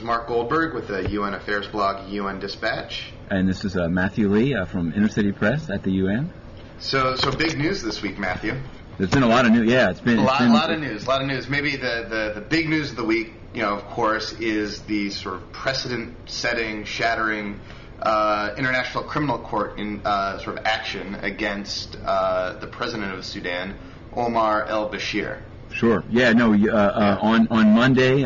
Mark Goldberg with the UN Affairs blog UN Dispatch. And this is Matthew Lee from Inner City Press at the UN. So big news this week, Matthew. There's been a lot of news. Yeah, it's been a lot of news. Maybe the big news of the week, of course, is the sort of precedent-setting, shattering International Criminal Court in sort of action against the president of Sudan, Omar el-Bashir. Sure. Yeah. No. On Monday,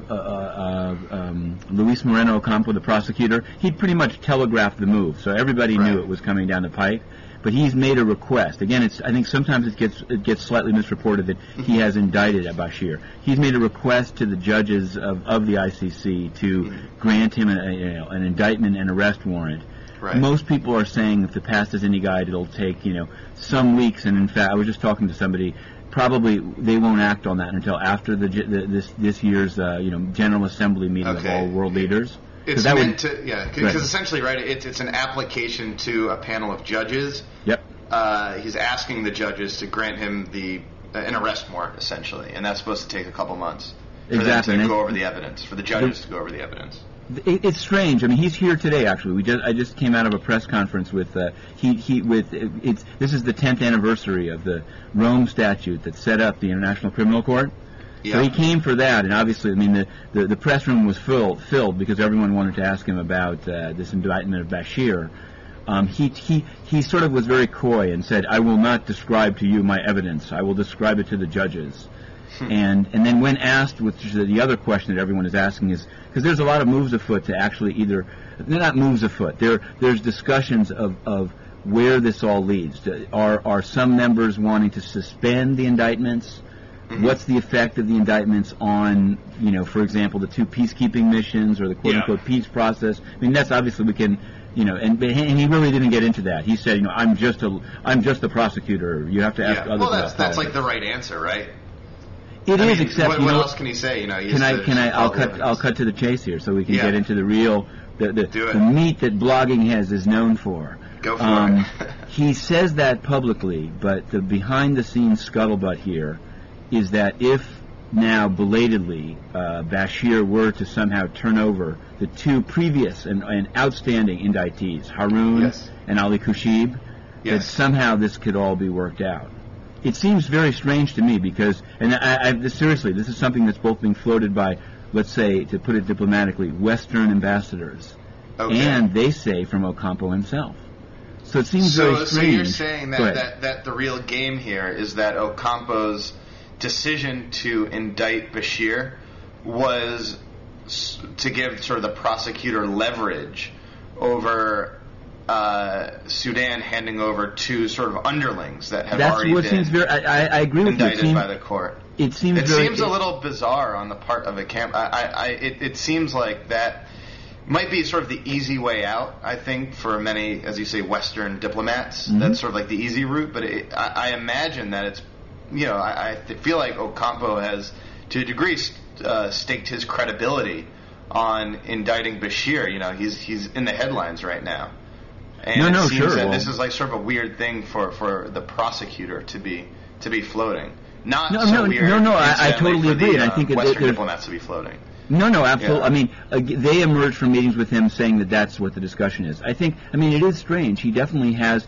Luis Moreno Ocampo, the prosecutor, he pretty much telegraphed the move, so everybody knew it was coming down the pipe. But he's made a request. Again, I think sometimes it gets slightly misreported that he has indicted Bashir. He's made a request to the judges of the ICC to grant him an indictment and arrest warrant. Right. Most people are saying if the past is any guide, it'll take some weeks. And in fact, I was just talking to somebody. Probably they won't act on that until after this year's General Assembly meeting of all world leaders. It's meant to, because essentially, right, it's an application to a panel of judges. Yep. He's asking the judges to grant him an arrest warrant, essentially, and that's supposed to take a couple months for them to go over the evidence, for the judges to go over the evidence. It's strange. I mean, he's here today. Actually, I just came out of a press conference with this is the 10th anniversary of the Rome Statute that set up the International Criminal Court. Yeah. So he came for that, and obviously, I mean, the press room was filled because everyone wanted to ask him about this indictment of Bashir. He sort of was very coy and said, "I will not describe to you my evidence. I will describe it to the judges." And then when asked, which is the other question that everyone is asking, is because there's a lot of moves afoot to actually they're not moves afoot. There's discussions of where this all leads. Are some members wanting to suspend the indictments? Mm-hmm. What's the effect of the indictments on, for example, the two peacekeeping missions or the quote-unquote peace process? I mean, that's obviously we can, and he really didn't get into that. He said, I'm just the prosecutor. You have to ask others. Well, that's like the right answer, right? It is, except what else can he say? I'll cut to the chase here so we can get into the real the meat that blogging is known for. Go for it. He says that publicly, but the behind-the-scenes scuttlebutt here is that if now belatedly Bashir were to somehow turn over the two previous and outstanding indictees, Haroun and Ali Kushib, that somehow this could all be worked out. It seems very strange to me because, and seriously, this is something that's both being floated by, let's say, to put it diplomatically, Western ambassadors, and they say from Ocampo himself. So it seems very strange. So you're saying that the real game here is that Ocampo's decision to indict Bashir was to give sort of the prosecutor leverage over Sudan handing over two sort of underlings that have already been I agree with indicted by the court. It seems a little bizarre on the part of it seems like that might be sort of the easy way out, I think, for many, as you say, Western diplomats. Mm-hmm. That's sort of like the easy route, but I imagine that it's, I feel like Ocampo has, to a degree, staked his credibility on indicting Bashir. He's in the headlines right now. And it seems that this is like sort of a weird thing for the prosecutor to be floating. I totally agree. And I think Western diplomats to be floating. No, absolutely. Yeah. I mean, they emerged from meetings with him saying that that's what the discussion is. I mean, it is strange. He definitely has.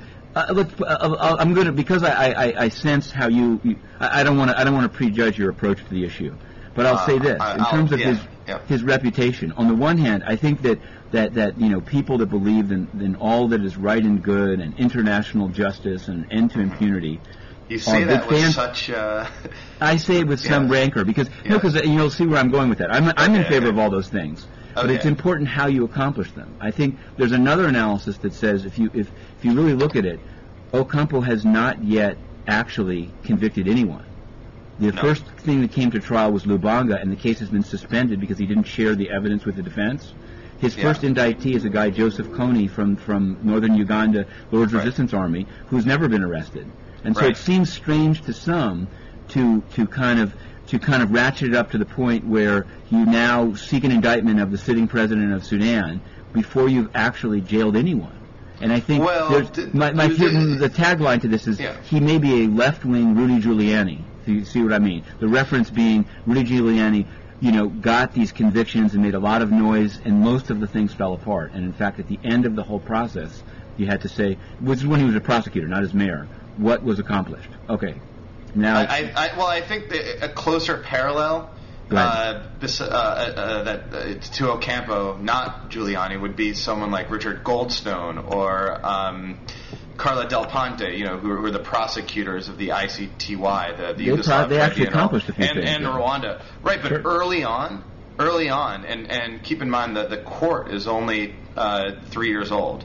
I'm going to, because I sense how I don't want to prejudge your approach to the issue, but I'll say this in terms of his reputation. On the one hand, I think that people that believe in all that is right and good and international justice and end to impunity. You say that with such. I say it with some rancor because you'll see where I'm going with that. I'm in favor of all those things, but it's important how you accomplish them. I think there's another analysis that says if you really look at it, Ocampo has not yet actually convicted anyone. The first thing that came to trial was Lubanga, and the case has been suspended because he didn't share the evidence with the defense. His first indictee is a guy, Joseph Kony, from northern Uganda, Lord's Resistance Army, who's never been arrested. And so it seems strange to some to kind of ratchet it up to the point where you now seek an indictment of the sitting president of Sudan before you've actually jailed anyone. And I think the tagline to this is he may be a left-wing Rudy Giuliani. So you see what I mean? The reference being Rudy Giuliani got these convictions and made a lot of noise, and most of the things fell apart. And in fact, at the end of the whole process, you had to say, which is when he was a prosecutor, not as mayor, what was accomplished. Okay. Now, I think that a closer parallel to Ocampo, not Giuliani, would be someone like Richard Goldstone or Carla Del Ponte, who were the prosecutors of the ICTY, the Yugoslav they actually Tribunal, accomplished a few things, and Rwanda. Right, but sure. early on, and keep in mind that the court is only 3 years old.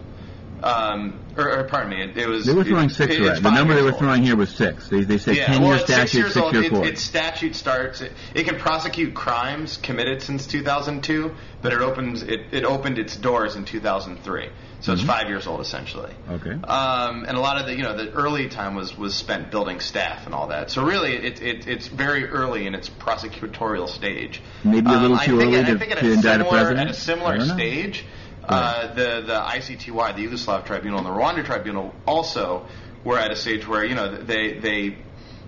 Pardon me, it was... They were throwing 6 around. The number they were throwing here was 6. They said 10-year statute, 6-year court. Its statute starts... It can prosecute crimes committed since 2002, but it opened its doors in 2003. So it's 5 years old, essentially. Okay. And a lot of the early time was spent building staff and all that. So really, it's very early in its prosecutorial stage. Maybe a little too early to indict a president? At a similar stage... the ICTY, the Yugoslav Tribunal, and the Rwanda Tribunal also were at a stage where they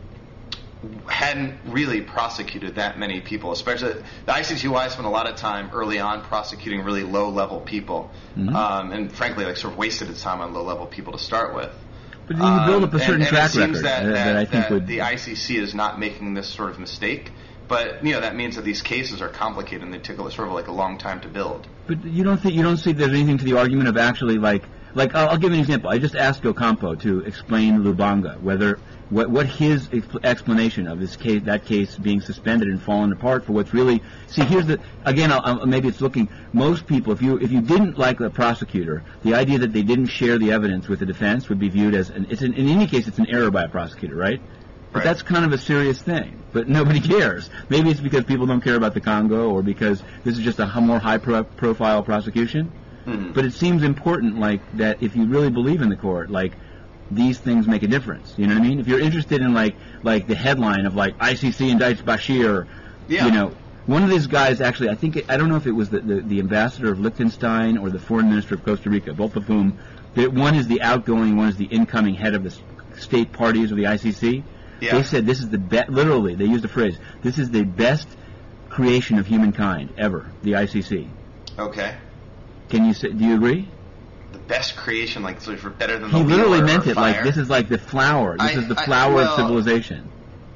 hadn't really prosecuted that many people. Especially the ICTY spent a lot of time early on prosecuting really low-level people, and frankly, sort of wasted its time on low-level people to start with. But you build up a certain track record that I think would... the ICC is not making this sort of mistake. But that means that these cases are complicated and they take sort of a long time to build. But you don't see there's anything to the argument of actually like I'll give an example. I just asked Ocampo to explain Lubanga, what his explanation of that case being suspended and fallen apart for what's really... See, here's maybe it's looking... Most people, if you didn't like the prosecutor, the idea that they didn't share the evidence with the defense would be viewed as... in any case, it's an error by a prosecutor, right? But that's kind of a serious thing. But nobody cares. Maybe it's because people don't care about the Congo, or because this is just a more high-profile prosecution. Mm-hmm. But it seems important, that if you really believe in the court, these things make a difference. You know what I mean? If you're interested in, the headline of, ICC indicts Bashir, one of these guys actually, I don't know if it was the ambassador of Liechtenstein or the foreign minister of Costa Rica, both of whom, one is the outgoing, one is the incoming head of the state parties of the ICC. Yeah. They said this is the best, literally, they used the phrase, this is the best creation of humankind ever, the ICC. Okay. Do you agree? The best creation, sort of better than the wheel. He literally meant it, fire. this is like the flower. This is the flower of civilization.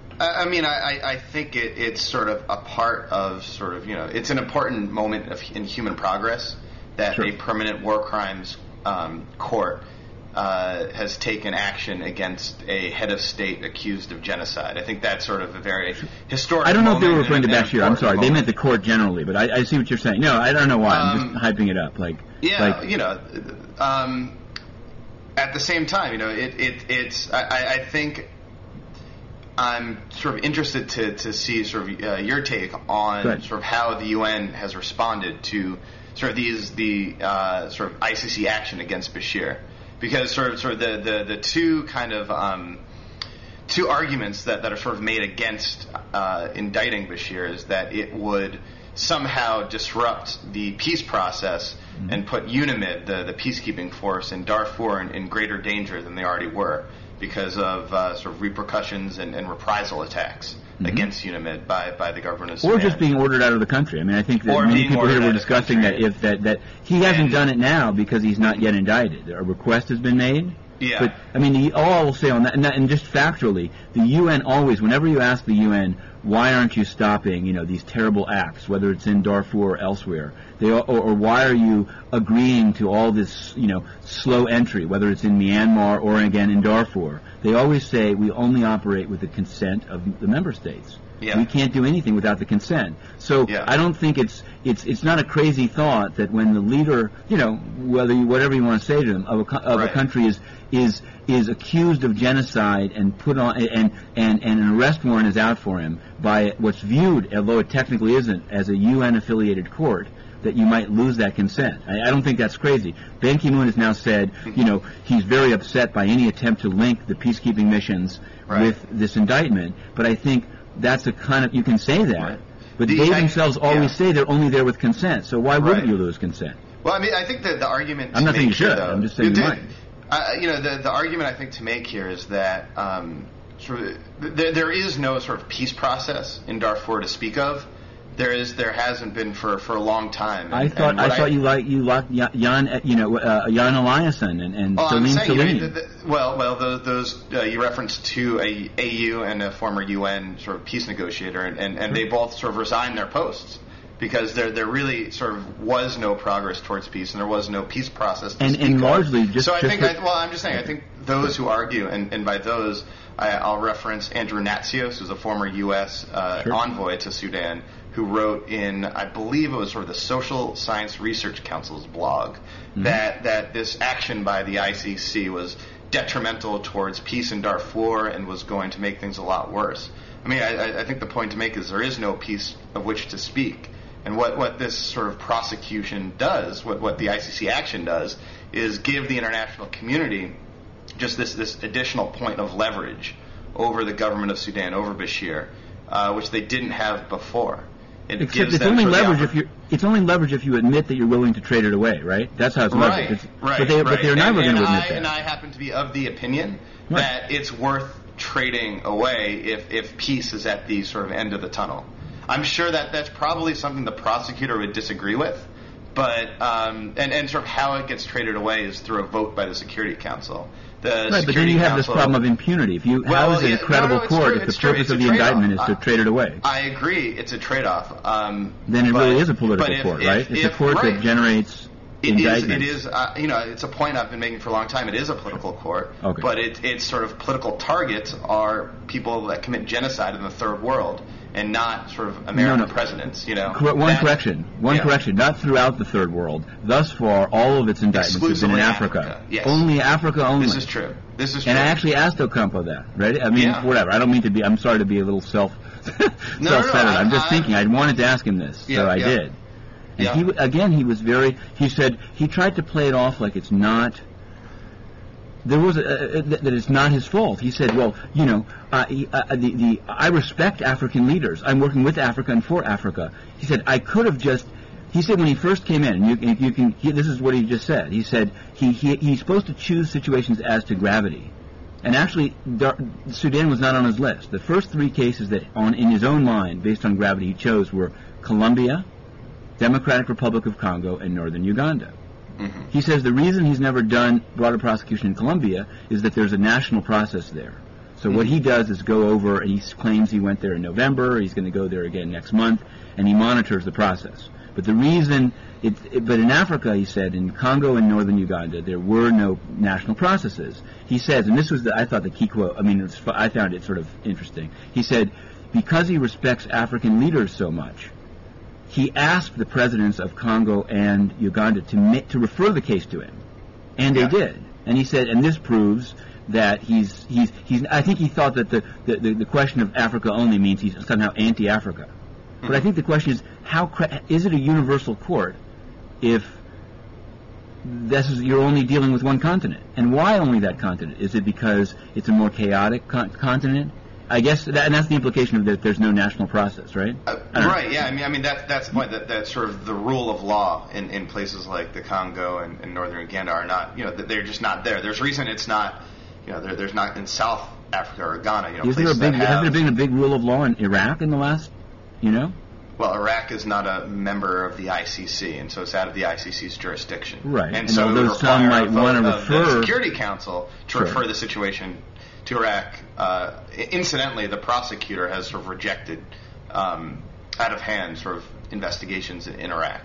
I think it's sort of a part of sort of, it's an important moment in human progress that a permanent war crimes court has taken action against a head of state accused of genocide. I think that's sort of a very historic moment. I don't know if they were referring to Bashir. I'm sorry. They meant the court generally, but I see what you're saying. No, I don't know why. I'm just hyping it up. At the same time, I think I'm sort of interested to see sort of your take on sort of how the UN has responded to sort of the sort of ICC action against Bashir. Because sort of the two kind of two arguments that are sort of made against indicting Bashir is that it would somehow disrupt the peace process and put UNAMID, the peacekeeping force in Darfur, in greater danger than they already were because of sort of repercussions and reprisal attacks against UNAMID by the government of Sudan. Or just being ordered out of the country. I think that many people here were discussing that that he hasn't done it now because he's not yet indicted. A request has been made. Yeah. But, all I will say on that, and just factually, the UN always, whenever you ask the UN, why aren't you stopping, these terrible acts, whether it's in Darfur or elsewhere, or why are you agreeing to all this, slow entry, whether it's in Myanmar or, again, in Darfur, they always say we only operate with the consent of the member states. Yeah. We can't do anything without the consent. So I don't think it's not a crazy thought that when the leader, whatever you want to say to them, of a country is accused of genocide and put on and an arrest warrant is out for him by what's viewed, although it technically isn't, as a UN affiliated court, that you might lose that consent. I don't think that's crazy. Ban Ki-moon has now said, he's very upset by any attempt to link the peacekeeping missions with this indictment, but I think that's a kind of, you can say that, but they themselves always say they're only there with consent, so why wouldn't you lose consent? Well, I think that the argument I'm not saying you should, I'm just saying you might. The argument I think to make here is that there is no sort of peace process in Darfur to speak of. There hasn't been for a long time. I thought you liked Jan Eliasson and Salim Salimi. Those you referenced to a AU and a former UN sort of peace negotiator, and they both sort of resigned their posts because there really sort of was no progress towards peace, and there was no peace process to speak of. Largely just. So I'm just saying. I think those who argue, and by those I'll reference Andrew Natsios, who's a former U.S. Envoy to Sudan, who wrote in, I believe it was sort of the Social Science Research Council's blog, that this action by the ICC was detrimental towards peace in Darfur and was going to make things a lot worse. I mean, I think the point to make is there is no peace of which to speak. And what this sort of prosecution does, what the ICC action does, is give the international community just this additional point of leverage over the government of Sudan, over Bashir, which they didn't have before. Except it's only leverage if you admit that you're willing to trade it away, right? That's how it's leverage. But they're never going to admit that. And I happen to be of the opinion that it's worth trading away if peace is at the sort of end of the tunnel. I'm sure that that's probably something the prosecutor would disagree with, but and sort of how it gets traded away is through a vote by the Security Council. But then you have this problem of impunity. How is it a credible court if the purpose of the indictment is to trade it away? I agree, it's a trade-off. Then it really is a political court, right? It's a court that generates indictments. It is. It's a point I've been making for a long time. It is a political court, but its sort of political targets are people that commit genocide in the third world, and not sort of American presidents. One correction. Not throughout the third world. Thus far, all of its indictments have been in Africa. Yes. Only Africa only. This is true. And I actually asked Ocampo that, right? I mean, whatever. I don't mean to be. I'm sorry to be a little self-centered. I'm just thinking. I wanted to ask him this, so I did. And he was very. He said he tried to play it off like it's not. That it's not his fault. He said, "Well, I respect African leaders. I'm working with Africa and for Africa." He said, "I could have just." He said when he first came in, and this is what he just said. He said he's supposed to choose situations as to gravity, and actually, Sudan was not on his list. The first three cases that, in his own mind, based on gravity, he chose were Colombia, Democratic Republic of Congo, and Northern Uganda. Mm-hmm. He says the reason he's never brought a prosecution in Colombia is that there's a national process there. So what he does is go over, and he claims he went there in November, he's going to go there again next month, and he monitors the process. But the reason, but in Africa, he said, in Congo and Northern Uganda, there were no national processes. He says, and this was, I thought, the key quote, I found it sort of interesting. He said, because he respects African leaders so much, he asked the presidents of Congo and Uganda to refer the case to him, and they did. And he said, and this proves that he's. I think he thought that the question of Africa only means he's somehow anti-Africa. Mm-hmm. But I think the question is, is it a universal court if you're only dealing with one continent? And why only that continent? Is it because it's a more chaotic continent? I guess, and that's the implication of that there's no national process, right? Right. Yeah. I mean that's the point. That sort of the rule of law in places like the Congo and Northern Uganda are not. They're just not there. There's reason it's not. There's not in South Africa or Ghana. Has there been a big rule of law in Iraq in the last? Well, Iraq is not a member of the ICC, and so it's out of the ICC's jurisdiction. Right. And so it would require might want to refer the Security Council to refer the situation to Iraq. Incidentally, the prosecutor has sort of rejected, out of hand, sort of investigations in Iraq.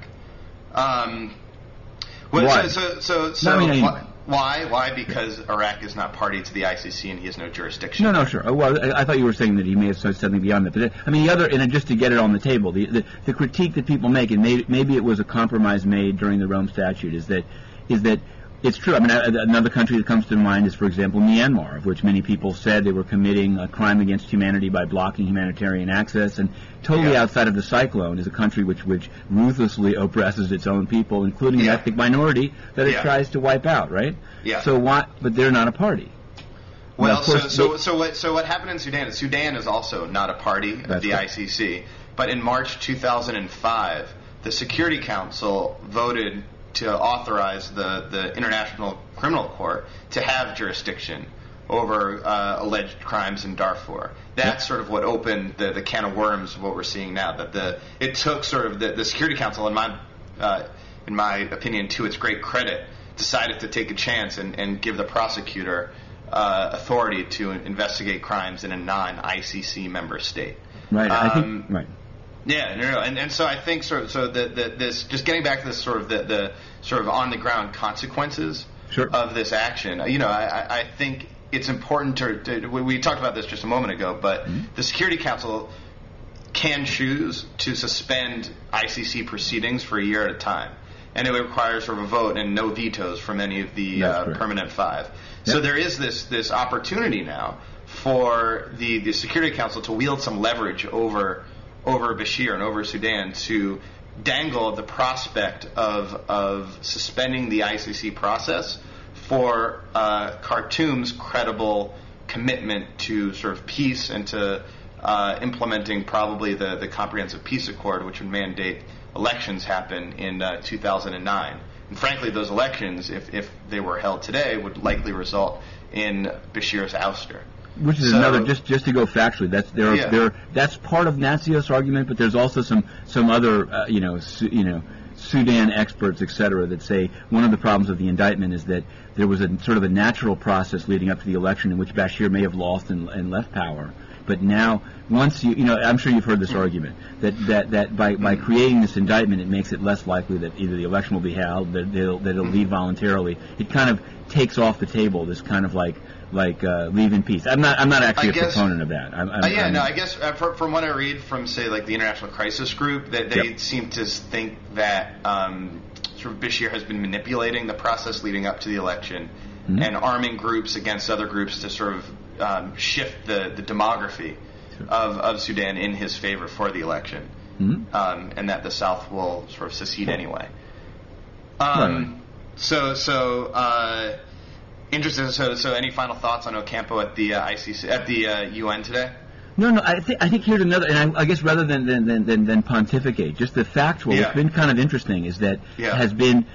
Why? Why? Because Iraq is not party to the ICC and he has no jurisdiction. No, sure. Well, I thought you were saying that he may have said something beyond that. But the other, and just to get it on the table, the critique that people make, and maybe it was a compromise made during the Rome Statute, is that it's true. I mean, another country that comes to mind is, for example, Myanmar, of which many people said they were committing a crime against humanity by blocking humanitarian access, and totally outside of the cyclone is a country which ruthlessly oppresses its own people, including the ethnic minority that it tries to wipe out, right? Yeah. So why? But they're not a party. Well, so what happened in Sudan is Sudan is also not a party of the ICC, but in March 2005, the Security Council voted to authorize the International Criminal Court to have jurisdiction over alleged crimes in Darfur. That's sort of what opened the can of worms of what we're seeing now. That it took sort of the Security Council, in my opinion, to its great credit, decided to take a chance and give the prosecutor authority to investigate crimes in a non-ICC member state. Right. I think right. Yeah, no, and so I think this just getting back to this sort of the sort of on the ground consequences of this action. I think it's important to we talked about this just a moment ago, but the Security Council can choose to suspend ICC proceedings for a year at a time, and it requires sort of a vote and no vetoes from any of the permanent five. Yep. So there is this opportunity now for the Security Council to wield some leverage over Bashir and over Sudan to dangle the prospect of suspending the ICC process for Khartoum's credible commitment to sort of peace and to implementing probably the Comprehensive Peace Accord, which would mandate elections happen in 2009. And frankly, those elections, if they were held today, would likely result in Bashir's ouster. Which is another, just to go factually, that's part of Natsios' argument, but there's also some other Sudan experts, etc., that say one of the problems of the indictment is that there was a sort of a natural process leading up to the election in which Bashir may have lost and left power. But now, once I'm sure you've heard this argument that by creating this indictment, it makes it less likely that either the election will be held, that it'll leave voluntarily. It kind of takes off the table this kind of like leave in peace. I'm not actually a proponent of that. I guess from what I read from, say, like the International Crisis Group, that they seem to think that sort of Bashir has been manipulating the process leading up to the election and arming groups against other groups to sort of shift the demography of Sudan in his favor for the election, and that the South will sort of secede anyway. Interesting. So, any final thoughts on Ocampo at the ICC at the UN today? No. I think here's another, and I guess rather than pontificate, just the factual. What's been kind of interesting is that has been,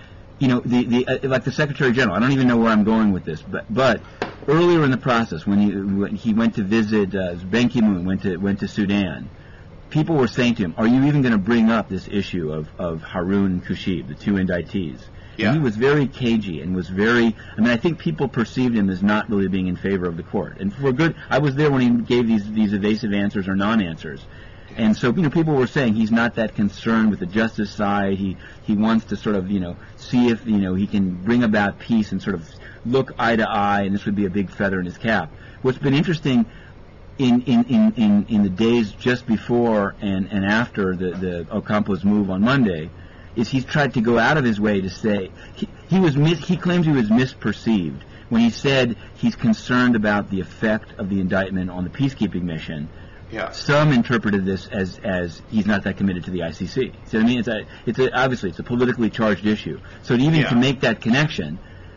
like the Secretary General. I don't even know where I'm going with this, but earlier in the process, when he went to visit Ban Ki-moon, went to Sudan, people were saying to him, "Are you even going to bring up this issue of Harun and Kushib, the two indictees?" And he was very cagey and was very. I think people perceived him as not really being in favor of the court. And for good, I was there when he gave these evasive answers or non-answers. And so, people were saying he's not that concerned with the justice side. He wants to sort of, see if, he can bring about peace and sort of look eye to eye, and this would be a big feather in his cap. What's been interesting in the days just before and after the Ocampo's move on Monday is he's tried to go out of his way to say he claims he was misperceived when he said he's concerned about the effect of the indictment on the peacekeeping mission. Yeah. Some interpreted this as he's not that committed to the ICC. So obviously it's a politically charged issue. So to make that connection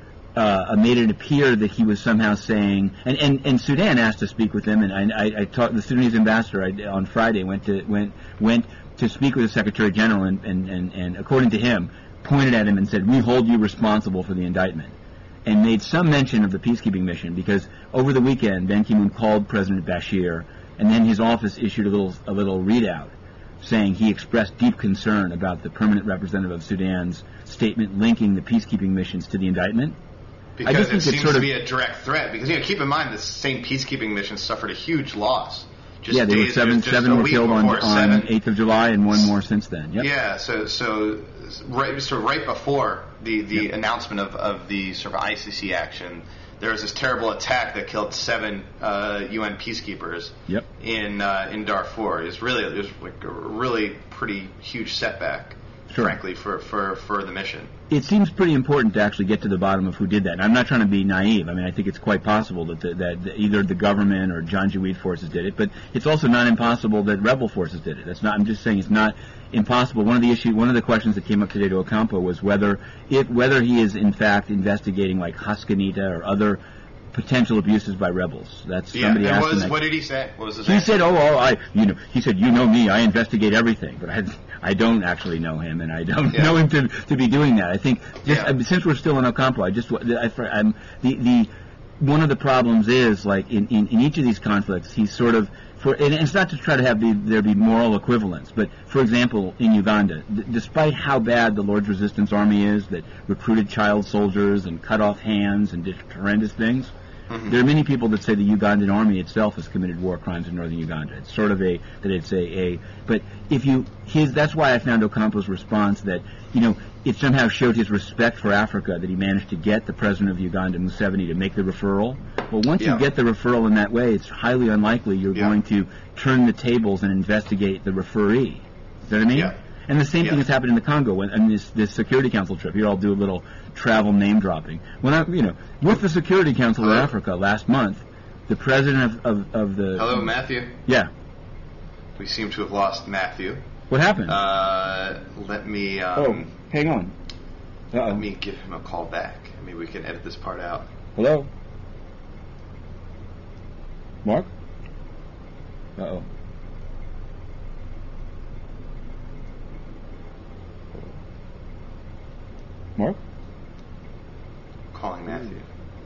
made it appear that he was somehow saying, and Sudan asked to speak with him, and I talked the Sudanese ambassador on Friday went to speak with the Secretary General and according to him, pointed at him and said, "We hold you responsible for the indictment," and made some mention of the peacekeeping mission because over the weekend, Ban Ki-moon called President Bashir, and then his office issued a little readout saying he expressed deep concern about the permanent representative of Sudan's statement linking the peacekeeping missions to the indictment. Because it seems to be a direct threat. Because keep in mind, the same peacekeeping mission suffered a huge loss. There were seven were killed on 8th of July, and one more since then. Yep. Yeah, so right before the announcement of the sort of ICC action, there was this terrible attack that killed 7 UN peacekeepers. Yep. In Darfur. It was like a really pretty huge setback. Sure. Frankly, for the mission. It seems pretty important to actually get to the bottom of who did that. And I'm not trying to be naive. I think it's quite possible that either the government or Janjaweed forces did it, but it's also not impossible that rebel forces did it. I'm just saying it's not impossible. One of the questions that came up today to Ocampo was whether he is in fact investigating like Haskanita or other potential abuses by rebels. That's somebody asked him. What did he say? What was his answer? Said, he said, "You know me, I investigate everything," but I don't actually know him, and I don't know him to be doing that. I think since we're still in Ocampo, one of the problems is, like, in each of these conflicts, he's sort of, and it's not to try to have there be moral equivalence, but, for example, in Uganda, despite how bad the Lord's Resistance Army is, that recruited child soldiers and cut off hands and did horrendous things, there are many people that say the Ugandan army itself has committed war crimes in northern Uganda. It's sort of but that's why I found Ocampo's response that, it somehow showed his respect for Africa that he managed to get the president of Uganda, Museveni, to make the referral. Well, once you get the referral in that way, it's highly unlikely you're going to turn the tables and investigate the referee. Is that what I mean? Yeah. And the same thing has happened in the Congo, and this Security Council trip. Here, I'll do a little travel name dropping. With the Security Council of Africa last month, the president of the... Hello, Matthew. Yeah. We seem to have lost Matthew. What happened? Let me... hang on. Let me give him a call back. Maybe we can edit this part out. Hello? Mark? Uh-oh. Mark? Calling Matthew.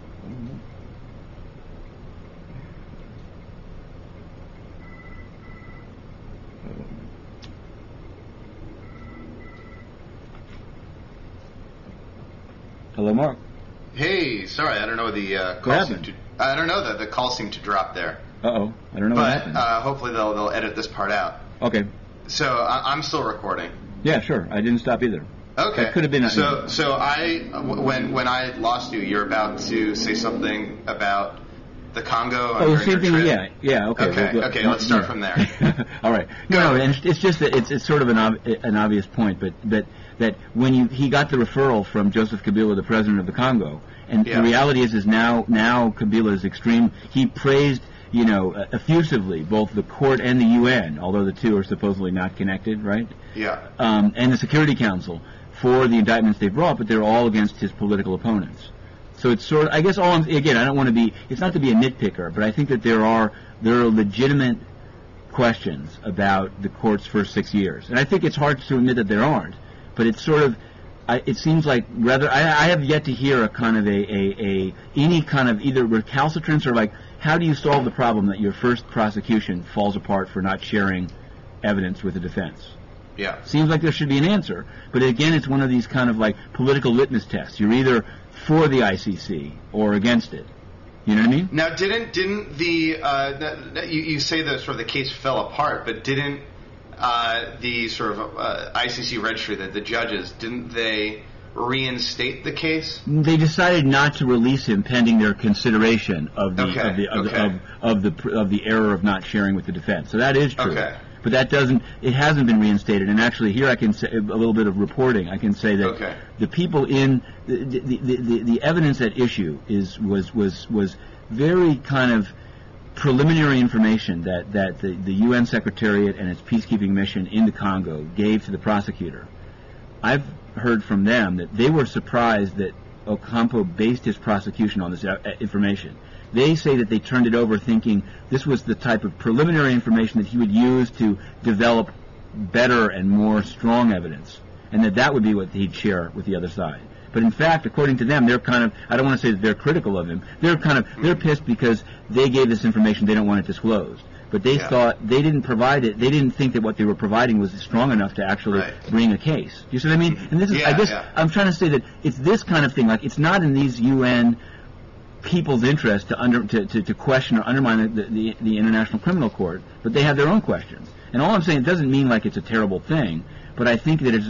Hello, Mark. Hey, sorry, I don't know the call seemed to. I don't know the call seemed to drop there. Uh-oh, I don't know what happened. But hopefully they'll edit this part out. Okay. So I'm still recording. Yeah, sure. I didn't stop either. Okay. That could have been. So when I lost you, you're about to say something about the Congo. Oh, the same thing. Trip? Yeah. Okay. Okay. Let's start from there. All right. No, and it's just that it's sort of an obvious point, but that when he got the referral from Joseph Kabila, the president of the Congo, and the reality is now Kabila is extreme. He praised, effusively both the court and the UN, although the two are supposedly not connected, right? Yeah. And the Security Council for the indictments they brought, but they're all against his political opponents. So it's sort of, I guess again, I don't want to be, it's not to be a nitpicker, but I think that there are legitimate questions about the court's first 6 years. And I think it's hard to admit that there aren't, but it's sort of, it seems like rather, I have yet to hear a kind of any kind of either recalcitrance or like, how do you solve the problem that your first prosecution falls apart for not sharing evidence with the defense? Yeah. Seems like there should be an answer, but again, it's one of these kind of like political litmus tests. You're either for the ICC or against it. You know what I mean? Now, didn't you say that sort of the case fell apart, but didn't the sort of ICC registry, the judges, didn't they reinstate the case? They decided not to release him pending their consideration of the error of not sharing with the defense. So that is true. Okay. But it hasn't been reinstated. And actually, here I can say a little bit of reporting. I can say that the people in the evidence at issue was very kind of preliminary information that the UN Secretariat and its peacekeeping mission in the Congo gave to the prosecutor. I've heard from them that they were surprised that Ocampo based his prosecution on this information. They say that they turned it over thinking this was the type of preliminary information that he would use to develop better and more strong evidence, and that would be what he'd share with the other side. But in fact, according to them, they're kind of, I don't want to say that they're critical of him, they're pissed because they gave this information they don't want it disclosed. But they thought they didn't provide it, they didn't think that what they were providing was strong enough to actually bring a case. You see what I mean? And this is, I guess, I'm trying to say that it's this kind of thing, like it's not in these UN people's interest to question or undermine the International Criminal Court, but they have their own questions. And all I'm saying, it doesn't mean like it's a terrible thing, but I think that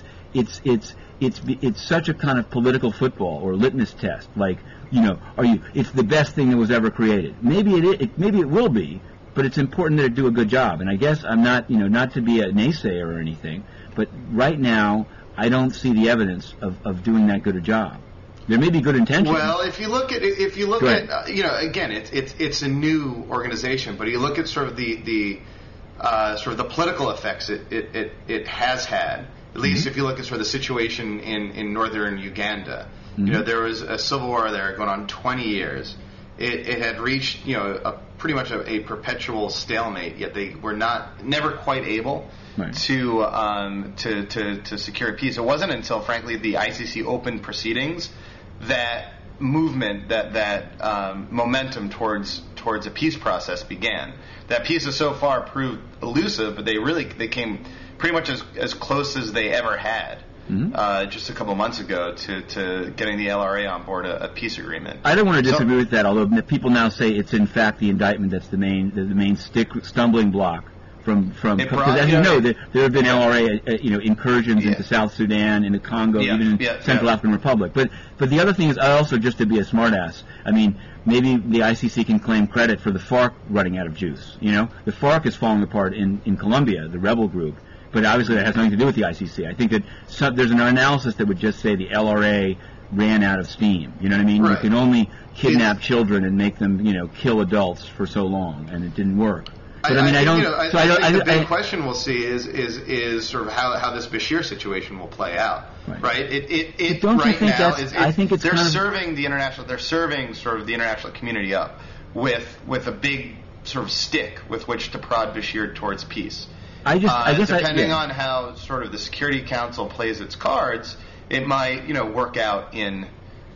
it's such a kind of political football or litmus test. Like, it's the best thing that was ever created. Maybe it will be, but it's important that it do a good job. And I guess I'm not, not to be a naysayer or anything, but right now I don't see the evidence of doing that good a job. There may be good intentions. Well, if you look at again, it's a new organization, but you look at sort of the political effects it has had. At least if you look at sort of the situation in northern Uganda, there was a civil war there going on 20 years. It had reached pretty much a perpetual stalemate. Yet they were never quite able to secure peace. It wasn't until, frankly, the ICC opened proceedings that movement, that momentum towards a peace process began. That peace has so far proved elusive, but they came pretty much as close as they ever had. Just a couple months ago to getting the LRA on board a peace agreement. I don't want to disagree with that, although people now say it's in fact the indictment that's the main stumbling block because as you know there have been LRA incursions into South Sudan, into Congo, even in Central African Republic. But the other thing is, I also, just to be a smartass, I mean, maybe the ICC can claim credit for the FARC running out of juice. The FARC is falling apart in Colombia, the rebel group. But obviously that has nothing to do with the ICC. I think that there's an analysis that would just say the LRA ran out of steam. You know what I mean? Right. You can only kidnap children and make them, kill adults for so long, and it didn't work. But I think the big question we'll see is sort of how this Bashir situation will play out. Right? I think they're serving the international community up with a big sort of stick with which to prod Bashir towards peace. Depending on how sort of the Security Council plays its cards, it might work out in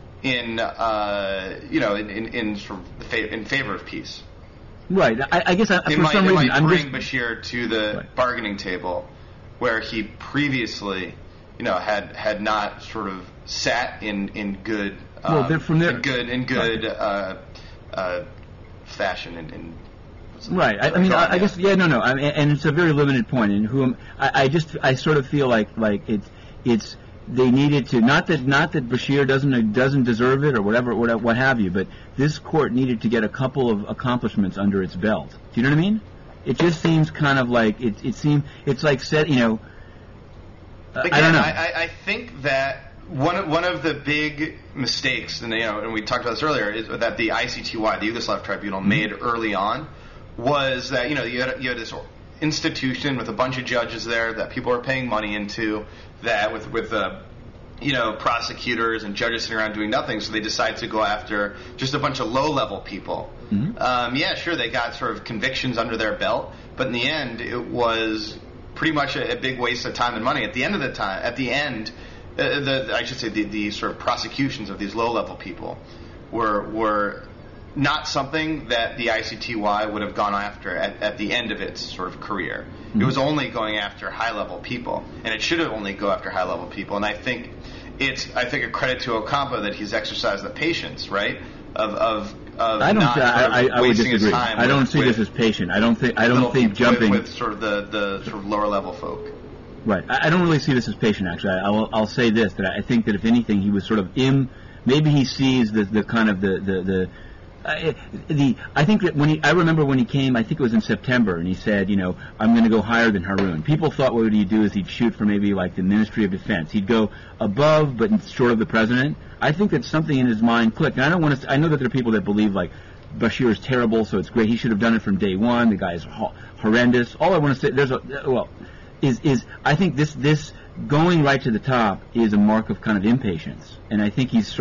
favor of peace. Right. I guess for some reason it might bring Bashir to the bargaining table, where he previously had not sort of sat in good fashion and. Right. I guess. Yeah. No. And it's a very limited point. And I sort of feel like it's they needed to not that Bashir doesn't deserve it or whatever what have you, but this court needed to get a couple of accomplishments under its belt. Do you know what I mean? It just seems kind of like it's like said. I don't know. I think that one of the big mistakes, and we talked about this earlier, is that the ICTY, the Yugoslav Tribunal, made early on. Was that you had this institution with a bunch of judges there that people are paying money into, that with prosecutors and judges sitting around doing nothing, so they decided to go after just a bunch of low-level people. Sure, they got sort of convictions under their belt, but in the end, it was pretty much a big waste of time and money. At the end, the sort of prosecutions of these low-level people were not something that the ICTY would have gone after at the end of its sort of career. It was only going after high-level people, and it should have only go after high-level people. And I think a credit to Ocampo that he's exercised the patience, right, of I would disagree. His time. I don't see this as patient. I don't think jumping with sort of the sort of lower-level folk. Right. I don't really see this as patient. Actually, I'll say this: that I think that if anything, he was sort of maybe he sees the kind of I think that I remember when he came, I think it was in September, and he said, I'm going to go higher than Haroon. People thought what would he do is he'd shoot for maybe like the Ministry of Defense. He'd go above but short of the president. I think that something in his mind clicked. And I know that there are people that believe like Bashir is terrible, so it's great. He should have done it from day one. The guy is horrendous. All I want to say, I think this going right to the top is a mark of kind of impatience, and I think he's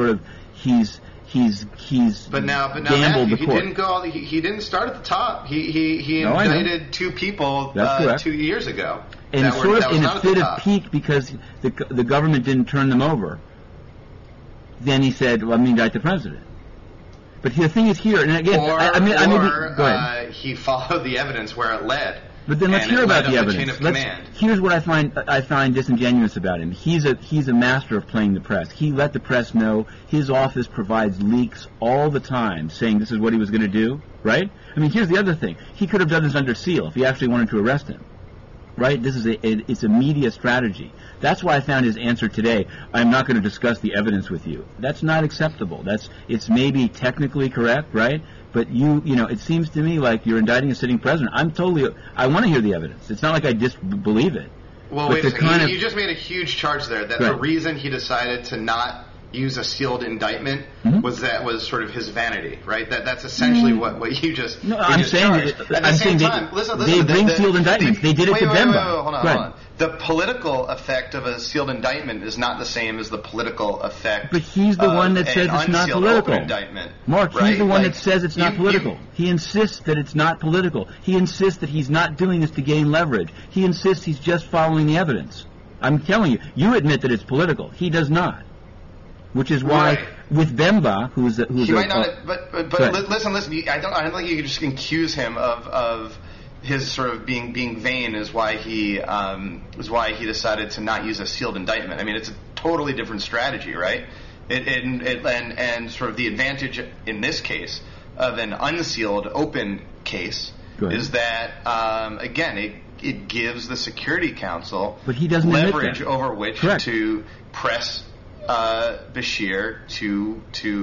but now gambled Matthew, he didn't start at the top. He indicted two people 2 years ago. And sort of in a fit of pique because the government didn't turn them over. Then he said, "Let me indict the president." But the thing is here, and again, go ahead. He followed the evidence where it led. But then let's hear about the evidence. Here's what I find disingenuous about him. He's a master of playing the press. He let the press know. His office provides leaks all the time, saying this is what he was going to do. Right? I mean, here's the other thing. He could have done this under seal if he actually wanted to arrest him. Right? This is it's a media strategy. That's why I found his answer today. I'm not going to discuss the evidence with you. That's not acceptable. It's maybe technically correct, right? But it seems to me like you're indicting a sitting president. I want to hear the evidence. It's not like I disbelieve it. Well, wait a second. You just made a huge charge there that the reason he decided to not use a sealed indictment was sort of his vanity, right? That's essentially what you just. No, I'm saying they bring sealed indictments. They did it to Bemba. Hold on. The political effect of a sealed indictment is not the same as the political effect. But he's the one that says it's not political. Indictment, Mark, right? He's the one that says it's not political. He insists that it's not political. He insists that he's not doing this to gain leverage. He insists he's just following the evidence. I'm telling you, you admit that it's political. He does not. which is why Right. with Bemba, who's He a, might not, but listen. I don't think you can just accuse him of his sort of being vain is why he decided to not use a sealed indictment. I mean, it's a totally different strategy, right? And sort of the advantage in this case of an unsealed open case is that again it gives the Security Council but he doesn't leverage over which Correct. to press Bashir to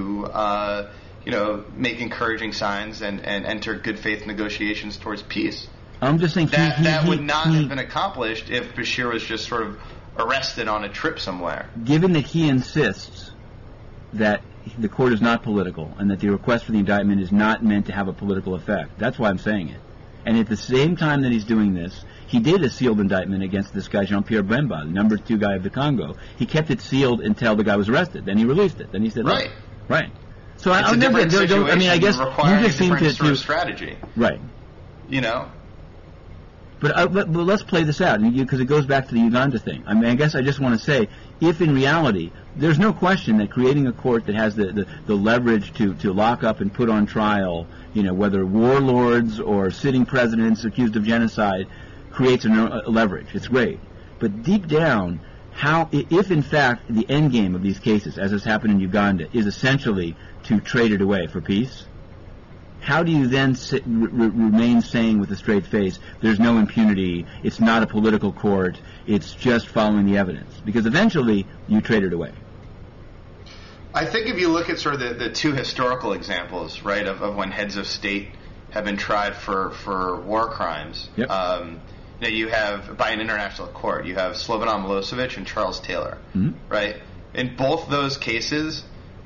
make encouraging signs and enter good faith negotiations towards peace. I'm just saying That would not have been accomplished if Bashir was just sort of arrested on a trip somewhere. Given that he insists that the court is not political and that the request for the indictment is not meant to have a political effect. That's why I'm saying it. And at the same time that he's doing this, he did a sealed indictment against this guy, Jean-Pierre Bemba, the number 2 guy of the Congo. He kept it sealed until the guy was arrested. Then he released it. Then he said, right. Look. Right. So It's a different situation. I mean, I guess requiring you just seem a different to sort of strategy. Right. You know? But let's play this out, because it goes back to the Uganda thing. I mean, I guess I just want to say, if in reality, there's no question that creating a court that has the leverage to lock up and put on trial, whether warlords or sitting presidents accused of genocide, creates a leverage. It's great. But deep down, if in fact the end game of these cases, as has happened in Uganda, is essentially to trade it away for peace, how do you then remain saying with a straight face, there's no impunity, it's not a political court, it's just following the evidence? Because eventually, you trade it away. I think if you look at sort of the 2 historical examples, right, of when heads of state have been tried for war crimes, yep. You have, by an international court, you have Slobodan Milosevic and Charles Taylor, right? In both those cases,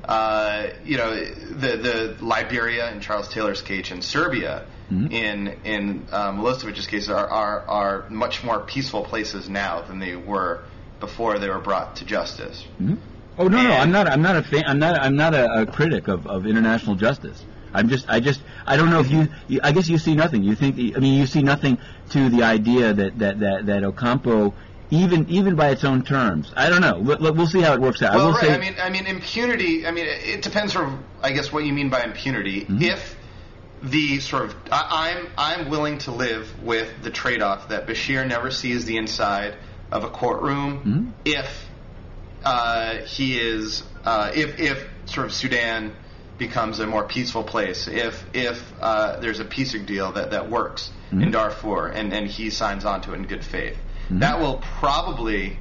the Liberia in Charles Taylor's case and Serbia in Milosevic's case are much more peaceful places now than they were before they were brought to justice. Mm-hmm. Oh no, I'm not a critic of international justice. I don't know if I guess you see nothing. You see nothing to the idea that Ocampo, even by its own terms. I don't know. We'll see how it works out. Well, right. I mean, impunity. I mean, it depends sort of, I guess, what you mean by impunity. Mm-hmm. If the sort of, I'm willing to live with the trade-off that Bashir never sees the inside of a courtroom. Mm-hmm. If sort of Sudan becomes a more peaceful place, if there's a peace deal that works in Darfur and he signs on to it in good faith. That will probably,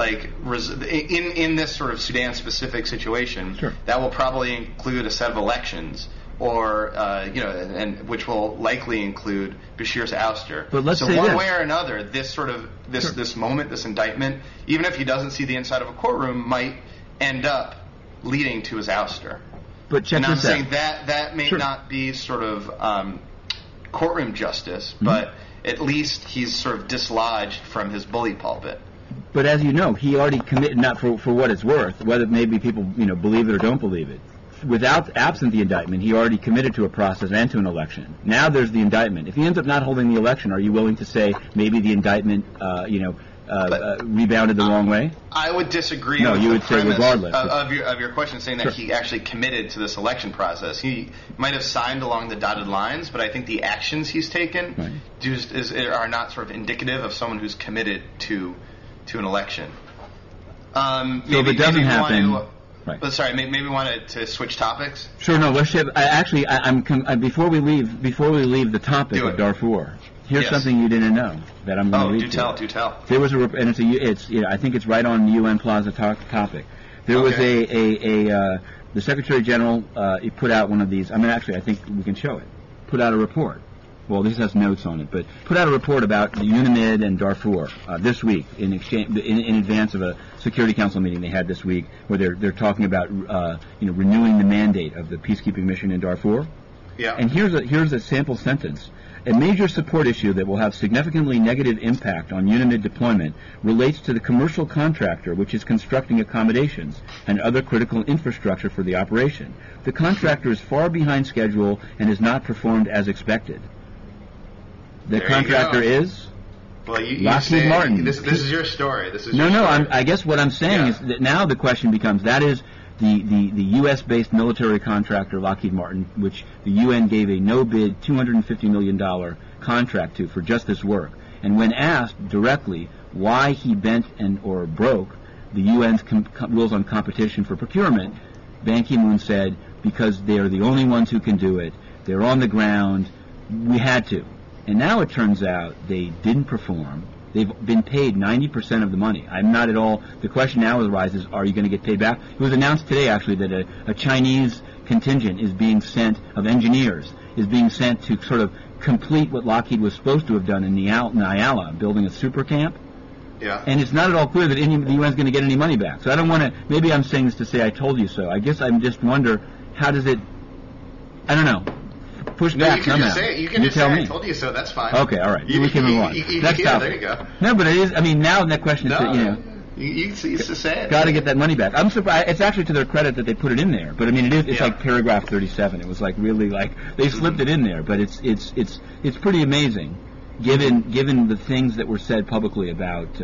in this sort of Sudan-specific situation, that will probably include a set of elections, or and which will likely include Bashir's ouster. But let's so say one this. way or another, this sort of this moment, this indictment, even if he doesn't see the inside of a courtroom, might end up leading to his ouster. But check and this I'm out. saying that may not be sort of courtroom justice, but at least he's sort of dislodged from his bully pulpit. But as you know, he already committed, not for what it's worth, whether maybe people believe it or don't believe it. Absent the indictment, he already committed to a process and to an election. Now there's the indictment. If he ends up not holding the election, are you willing to say maybe the indictment, rebounded the wrong way? I would disagree. No, with you the would say premise regardless of your question, saying that he actually committed to this election process. He might have signed along the dotted lines, but I think the actions he's taken are not sort of indicative of someone who's committed to an election. So if it doesn't happen. Maybe we wanted to switch topics. Sure. No. Let's shift. Before we leave the topic of Darfur. Here's something you didn't know that I'm going to read. Do tell. There was I think it's right on UN Plaza topic. There was the Secretary General. He put out one of these. I think we can show it. Put out a report. Well, this has notes on it, but put out a report about the UNAMID and Darfur this week in advance of a Security Council meeting they had this week, where they're talking about renewing the mandate of the peacekeeping mission in Darfur. Yeah. And here's a sample sentence. A major support issue that will have significantly negative impact on UNAMID deployment relates to the commercial contractor which is constructing accommodations and other critical infrastructure for the operation. The contractor is far behind schedule and has not performed as expected. The contractor is Lockheed Martin. This is your story. I guess what I'm saying is that now the question becomes, that is the U.S.-based military contractor Lockheed Martin, which the UN gave a no-bid $250 million contract to for just this work. And when asked directly why he bent or broke the UN's rules on competition for procurement, Ban Ki-moon said, because they're the only ones who can do it. They're on the ground. We had to. And now it turns out they didn't perform. They've been paid 90% of the money. I'm not at all. The question now arises, are you going to get paid back? It was announced today, actually, that a Chinese contingent is being sent, of engineers, is being sent to sort of complete what Lockheed was supposed to have done in Nyala, building a super camp. Yeah. And it's not at all clear that the UN is going to get any money back. So I don't want to, maybe I'm saying this to say I told you so. I guess I just wonder, how does it, I don't know, push back somehow. You can just say it. You can just say I told you so. That's fine. Okay, all right. We can move on. Next topic. There you go. No, but it is, I mean, now that question is, You just say it. Got to get that money back. I'm surprised. It's actually to their credit that they put it in there. But I mean, it's like paragraph 37. It was like really like they slipped it in there. But it's pretty amazing, given the things that were said publicly about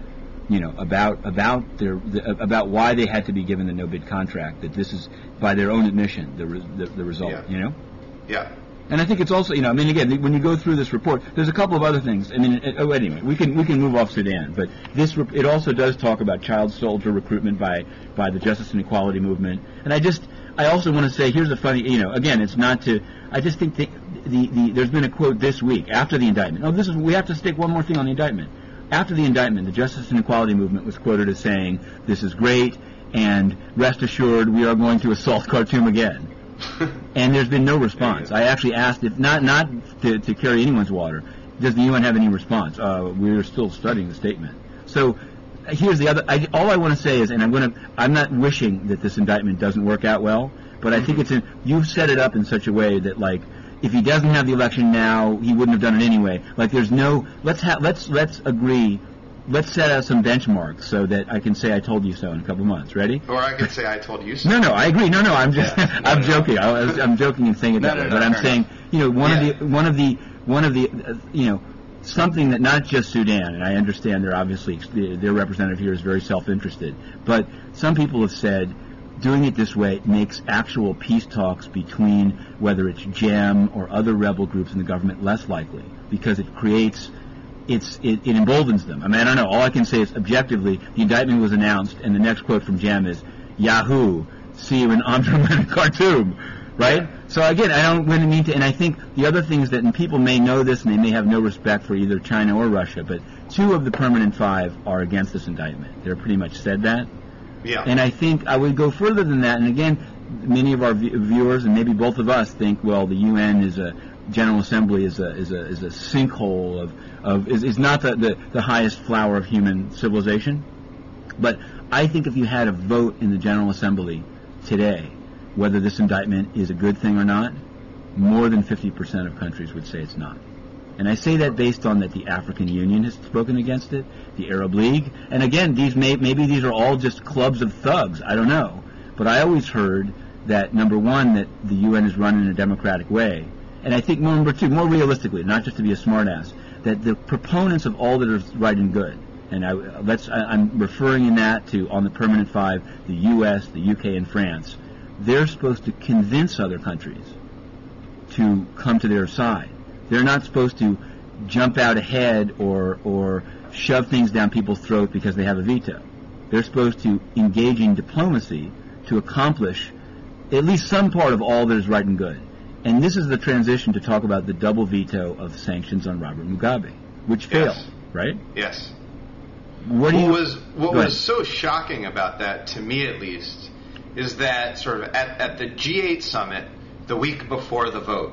about why they had to be given the no bid contract. That this is by their own admission the result. Yeah. Yeah. And I think it's also, I mean, again, when you go through this report, there's a couple of other things. I mean, anyway, we can move off Sudan, but it also does talk about child soldier recruitment by the Justice and Equality Movement. And I also want to say, here's a funny, again, it's not to, I just think there's been a quote this week after the indictment. We have to stick one more thing on the indictment. After the indictment, the Justice and Equality Movement was quoted as saying, "This is great, and rest assured, we are going to assault Khartoum again." And there's been no response. I actually asked, if not to carry anyone's water, does the UN have any response? We're still studying the statement. So here's the other. All I want to say is, and I'm not wishing that this indictment doesn't work out well, but I think you've set it up in such a way that, like, if he doesn't have the election now, he wouldn't have done it anyway. Like, there's no. Let's agree. Let's set out some benchmarks so that I can say I told you so in a couple months. Ready? Or I can say I told you so. No, I agree. No, I'm just I'm joking. I'm joking and saying it that way. But I'm saying, one of the something that not just Sudan, and I understand they're obviously their representative here is very self-interested, but some people have said doing it this way makes actual peace talks between whether it's JEM or other rebel groups in the government less likely, because it creates. It emboldens them. I mean, I don't know. All I can say is, objectively, the indictment was announced, and the next quote from JEM is, "Yahoo! See you in Omdurman and Khartoum," right? So again, I don't really mean to. And I think the other thing is that, and people may know this, and they may have no respect for either China or Russia, but 2 of the permanent 5 are against this indictment. They're pretty much said that. Yeah. And I think I would go further than that. And again, many of our viewers, and maybe both of us, think, well, the UN is a General Assembly is a sinkhole is not the highest flower of human civilization. But I think if you had a vote in the General Assembly today, whether this indictment is a good thing or not, more than 50% of countries would say it's not. And I say that based on that the African Union has spoken against it, the Arab League, and again, maybe these are all just clubs of thugs. I don't know, but I always heard that, number one, that the UN is run in a democratic way. And I think, number 2, more realistically, not just to be a smartass, that the proponents of all that is right and good, and I'm referring in that to, on the permanent 5, the U.S., the U.K., and France, they're supposed to convince other countries to come to their side. They're not supposed to jump out ahead or shove things down people's throat because they have a veto. They're supposed to engage in diplomacy to accomplish at least some part of all that is right and good. And this is the transition to talk about the double veto of sanctions on Robert Mugabe, which failed, right? Yes. What was so shocking about that, to me at least, is that sort of at the G8 summit, the week before the vote,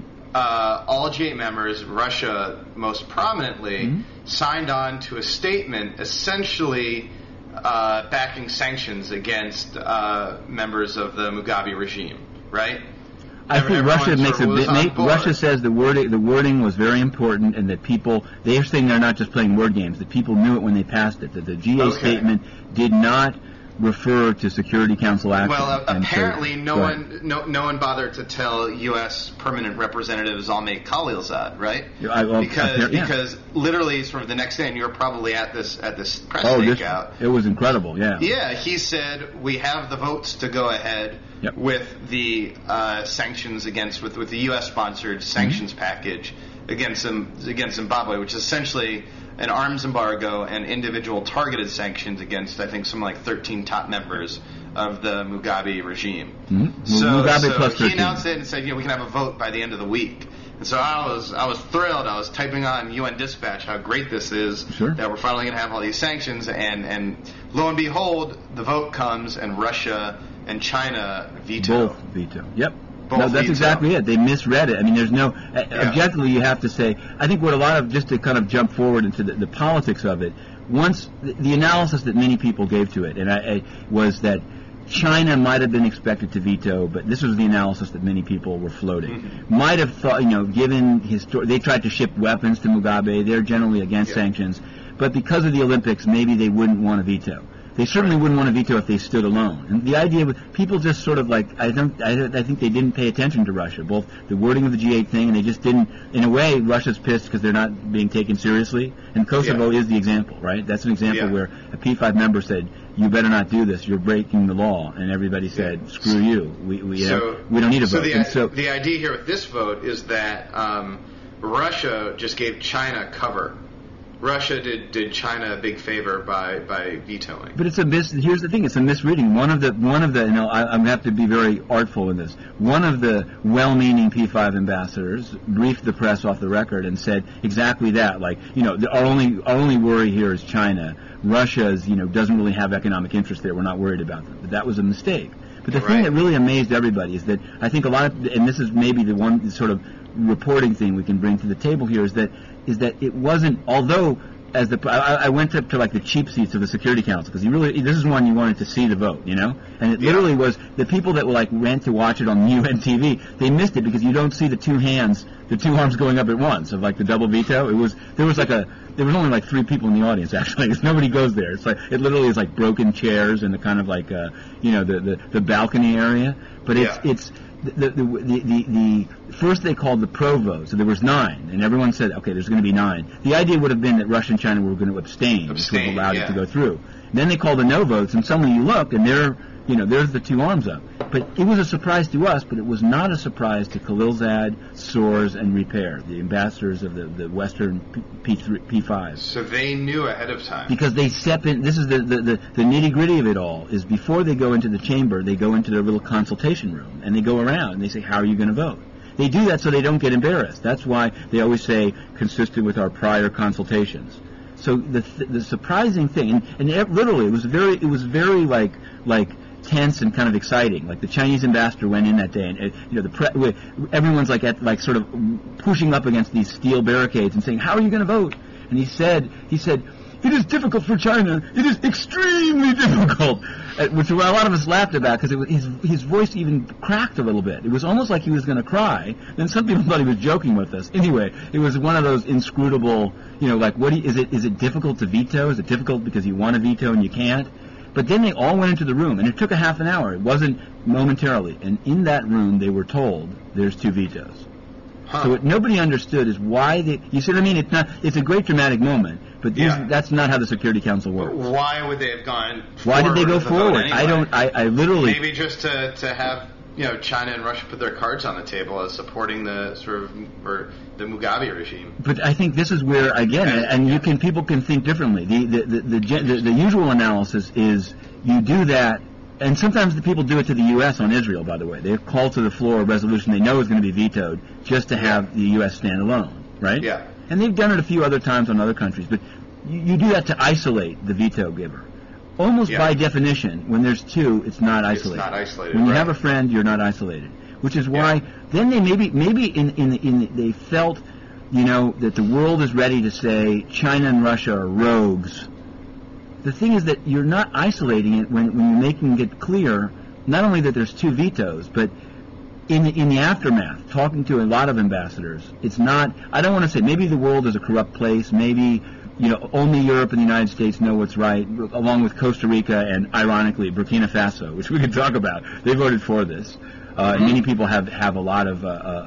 all G8 members, Russia most prominently, signed on to a statement essentially backing sanctions against members of the Mugabe regime, right? I think Russia Russia says the wording was very important, and that they're saying they're not just playing word games, that people knew it when they passed it, that the GA statement did not refer to Security Council action. Well, apparently no Go ahead. one bothered to tell U.S. permanent representative Zalmay Khalilzad, right? Well, because literally sort of the next day, and you were probably at this press stakeout. It was incredible, yeah. Yeah, he said we have the votes to go ahead with the sanctions with the U.S. sponsored sanctions package against Zimbabwe, which is essentially an arms embargo and individual targeted sanctions against, I think, some like 13 top members of the Mugabe regime. Mm-hmm. So Mugabe plus 13. He announced it and said, we can have a vote by the end of the week. And so I was thrilled. I was typing on UN Dispatch how great this is, that we're finally going to have all these sanctions. And lo and behold, the vote comes and Russia and China veto. Both veto. Yep. No, that's exactly it. They misread it. I mean, there's no objectively. You have to say. I think what a lot of, just to kind of jump forward into the politics of it. Once the analysis that many people gave to it, and was that China might have been expected to veto, but this was the analysis that many people were floating. Mm-hmm. Might have thought, given they tried to ship weapons to Mugabe. They're generally against sanctions, but because of the Olympics, maybe they wouldn't want to veto. They certainly wouldn't want to veto if they stood alone. And the idea was people just sort of like I think they didn't pay attention to Russia, both the wording of the G8 thing, and they just didn't. In a way, Russia's pissed because they're not being taken seriously. And Kosovo is the example, right? That's an example where a P5 member said, "You better not do this. You're breaking the law," and everybody said, "Screw you. We don't need a vote." So the idea here with this vote is that Russia just gave China cover. Russia did China a big favor by vetoing. But here's the thing: it's a misreading. One of the, I'm going to have to be very artful in this. One of the well-meaning P5 ambassadors briefed the press off the record and said exactly that. Like, our only worry here is China. Russia's, doesn't really have economic interest there. We're not worried about them. But that was a mistake. But the thing that really amazed everybody is that I think a lot of, and this is maybe the one sort of reporting thing we can bring to the table here, is that it wasn't, although I went up to like the cheap seats of the Security Council, because this is one you wanted to see the vote, and it literally was the people that went to watch it on UN TV, they missed it because you don't see the two arms going up at once of like the double veto. There was only like 3 people in the audience actually, because nobody goes there. It's like it literally is like broken chairs and the kind of like the balcony area, but it's the first they called the pro vote, so there was 9, and everyone said, okay, there's going to be 9. The idea would have been that Russia and China were going to abstain, which would have allowed it to go through. Then they called the no votes, and suddenly you look, and there's the 2 arms up. But it was a surprise to us, but it was not a surprise to Khalilzad, Soares, and Repair, the ambassadors of the Western P5. So they knew ahead of time. Because they step in, this is the nitty-gritty of it all, is before they go into the chamber, they go into their little consultation room, and they go around, and they say, how are you going to vote? They do that so they don't get embarrassed. That's why they always say, consistent with our prior consultations. So the surprising thing, and literally, it was very like tense and kind of exciting. Like the Chinese ambassador went in that day, and everyone's like sort of pushing up against these steel barricades and saying, "How are you going to vote?" And he said, "It is difficult for China. It is extremely difficult," which a lot of us laughed about because his voice even cracked a little bit. It was almost like he was going to cry. And some people thought he was joking with us. Anyway, it was one of those inscrutable, like is it difficult to veto? Is it difficult because you want to veto and you can't? But then they all went into the room, and it took a half an hour. It wasn't momentarily. And in that room, they were told there's 2 vetoes. Huh. So what nobody understood is why you see what I mean? It's a great dramatic moment, but that's not how the Security Council works. Why would they have gone forward? Why did they go forward? Anyway? I literally... Maybe just to have China and Russia put their cards on the table as supporting the the Mugabe regime. But I think this is where, again, people can think differently. The usual analysis is you do that, and sometimes the people do it to the U.S. on Israel, by the way. They call to the floor a resolution they know is going to be vetoed just to have the U.S. stand alone, right? Yeah. And they've done it a few other times on other countries, but you do that to isolate the veto giver. Almost by definition, when there's 2, it's not isolated. It's not isolated. When you have a friend, you're not isolated. Which is why then they maybe they felt, that the world is ready to say China and Russia are rogues. The thing is that you're not isolating it when you're making it clear not only that there's 2 vetoes, but in the aftermath, talking to a lot of ambassadors, it's not. I don't want to say maybe the world is a corrupt place. Maybe only Europe and the United States know what's right, along with Costa Rica and, ironically, Burkina Faso, which we could talk about. They voted for this. And many people have a lot of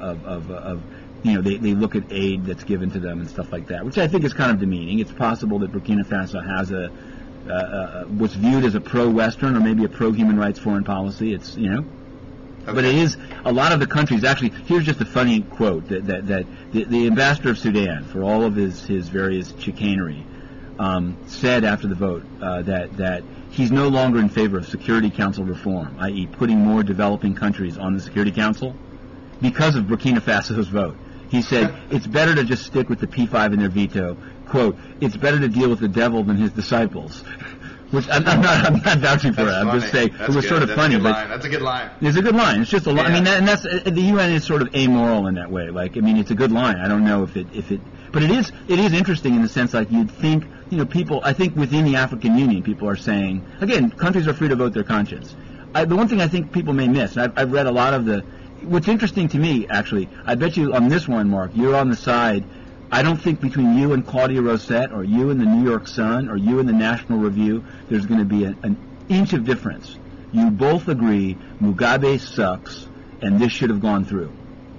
they look at aid that's given to them and stuff like that, which I think is kind of demeaning. It's possible that Burkina Faso has what's viewed as a pro-Western or maybe a pro-human rights foreign policy. It's, Okay. But it is a lot of the countries. Actually, here's just a funny quote that the ambassador of Sudan, for all of his various chicanery, said after the vote that he's no longer in favor of Security Council reform, i.e. putting more developing countries on the Security Council, because of Burkina Faso's vote. He said it's better to just stick with the P5 and their veto. Quote, it's better to deal with the devil than his disciples. Which I'm not vouching for it. I'm just saying it was sort of funny. But that's a good line. It's a good line. It's just a line. Yeah. I mean, and that's the UN is sort of amoral in that way. Like, I mean, it's a good line. I don't know if it, but it is interesting in the sense like you'd think, people. I think within the African Union, people are saying again, countries are free to vote their conscience. The one thing I think people may miss, and I've read a lot of the. What's interesting to me, actually, I bet you on this one, Mark, you're on the side. I don't think between you and Claudia Rosette, or you and the New York Sun, or you and the National Review, there's going to be an inch of difference. You both agree Mugabe sucks, and this should have gone through.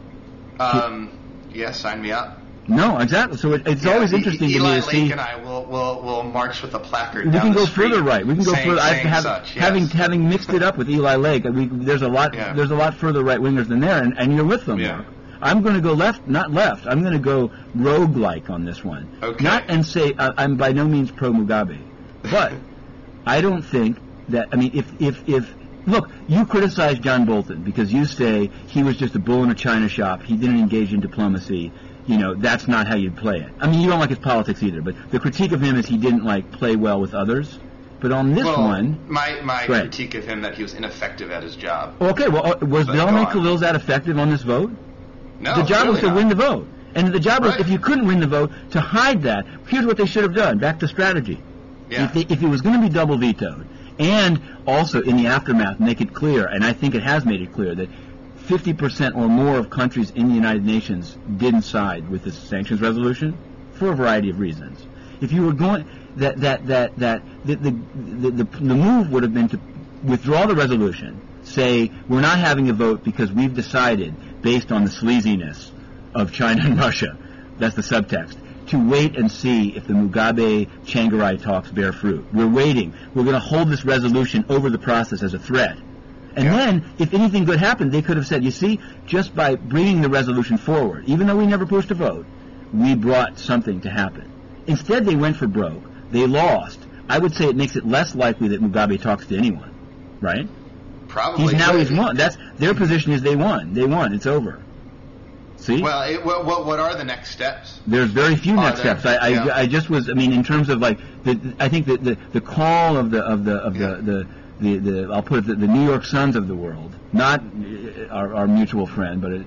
Yeah, sign me up. No, exactly. So it's always interesting to me to see. Eli Lake and I will march with a placard. We down can go the street further right. We can go further. Having mixed it up with Eli Lake, there's a lot further right wingers than there, and you're with them. Yeah. I'm going to go not left. I'm going to go rogue-like on this one. Okay. Not and say I'm by no means pro Mugabe, but I don't think that. I mean, if look, you criticize John Bolton because you say he was just a bull in a china shop. He didn't engage in diplomacy. That's not how you'd play it. I mean, you don't like his politics either, but the critique of him is he didn't play well with others. But on this one, my critique of him that he was ineffective at his job. Okay, well, was Delme Khalil that effective on this vote? No, the job was to win the vote. And the job was, right. If you couldn't win the vote, to hide that. Here's what they should have done. Back to strategy. Yeah. If it was going to be double vetoed, and also in the aftermath make it clear, and I think it has made it clear, that 50% or more of countries in the United Nations didn't side with this sanctions resolution for a variety of reasons. If you were going, the move would have been to withdraw the resolution, say we're not having a vote because we've decided, based on the sleaziness of China and Russia, that's the subtext, to wait and see if the Mugabe-Tsvangirai talks bear fruit. We're waiting. We're going to hold this resolution over the process as a threat. And then, if anything good happened, they could have said, you see, just by bringing the resolution forward, even though we never pushed a vote, we brought something to happen. Instead, they went for broke. They lost. I would say it makes it less likely that Mugabe talks to anyone, right? Probably. He's won. That's their position is they won. They won. It's over. See? Well, what are the next steps? There's very few next steps. I just was. I mean, in terms of I think that the call of the I'll put it the New York Suns of the world, not our mutual friend, but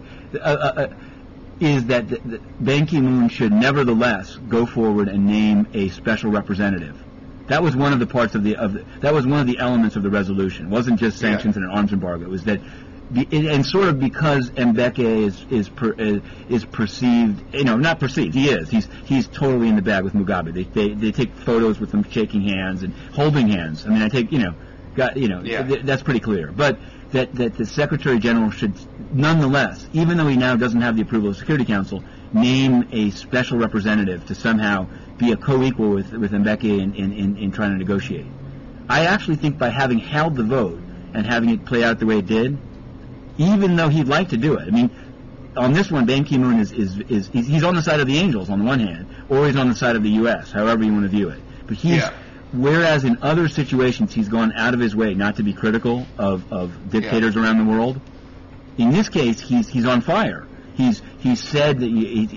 is that Ban Ki-moon should nevertheless go forward and name a special representative. That was one of the parts that was one of the elements of the resolution. It wasn't just sanctions and an arms embargo. It was that, and sort of because Mbeki is perceived, not perceived. He is. He's totally in the bag with Mugabe. They take photos with him shaking hands and holding hands. I mean, that's pretty clear. But that the Secretary General should nonetheless, even though he now doesn't have the approval of the Security Council, name a special representative to somehow be a co-equal with Mbeki in trying to negotiate. I actually think by having held the vote and having it play out the way it did, even though he'd like to do it, I mean, on this one, Ban Ki-moon he's on the side of the angels on the one hand, or he's on the side of the U.S., however you want to view it. But whereas in other situations he's gone out of his way not to be critical of dictators around the world, in this case he's on fire. He's said that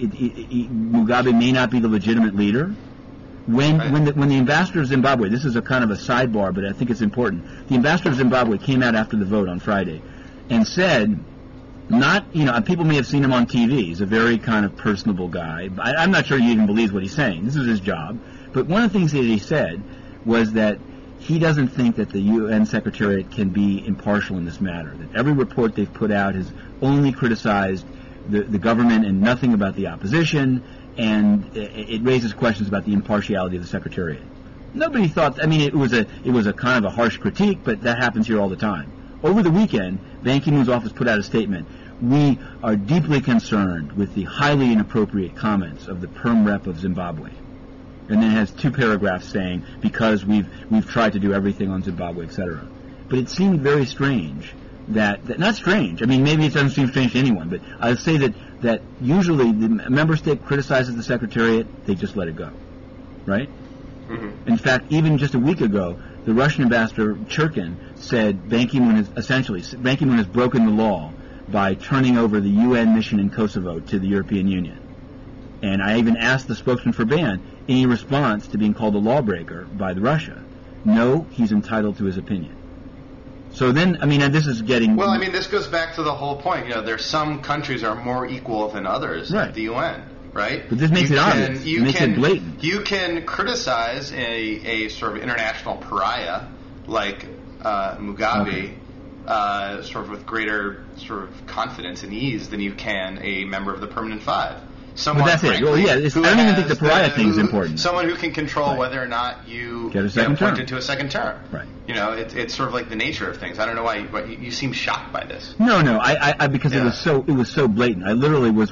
Mugabe may not be the legitimate leader. When the ambassador of Zimbabwe, this is a kind of a sidebar, but I think it's important. The ambassador of Zimbabwe came out after the vote on Friday and said, people may have seen him on TV. He's a very kind of personable guy. I'm not sure he even believes what he's saying. This is his job. But one of the things that he said was that he doesn't think that the UN Secretariat can be impartial in this matter, that every report they've put out has only criticized the government and nothing about the opposition, and it raises questions about the impartiality of the Secretariat. Nobody thought. I mean, it was a kind of a harsh critique, but that happens here all the time. Over the weekend, Ban Ki-moon's office put out a statement. We are deeply concerned with the highly inappropriate comments of the Perm Rep of Zimbabwe. And then it has 2 paragraphs saying, because we've tried to do everything on Zimbabwe, etc. But it seemed very strange that not strange. I mean, maybe it doesn't seem strange to anyone, but I would say that usually the member state criticizes the Secretariat, they just let it go, right? Mm-hmm. In fact, even just a week ago, the Russian ambassador Churkin said Ban Ki-moon has broken the law by turning over the UN mission in Kosovo to the European Union. And I even asked the spokesman for Ban any response to being called a lawbreaker by Russia. No, he's entitled to his opinion. So then, I mean, and this is getting... Well, I mean, this goes back to the whole point. You know, there's some countries are more equal than others at the UN, right? But this makes it obvious. It makes it blatant. You can criticize a sort of international pariah like Mugabe sort of with greater sort of confidence and ease than you can a member of the Permanent Five. But that's it. Well, yeah, I don't even think the pariah thing is important. Someone who can control whether or not you get appointed to a second term. Right. You know, it's sort of like the nature of things. I don't know why you seem shocked by this. No, I because it was so blatant. I literally was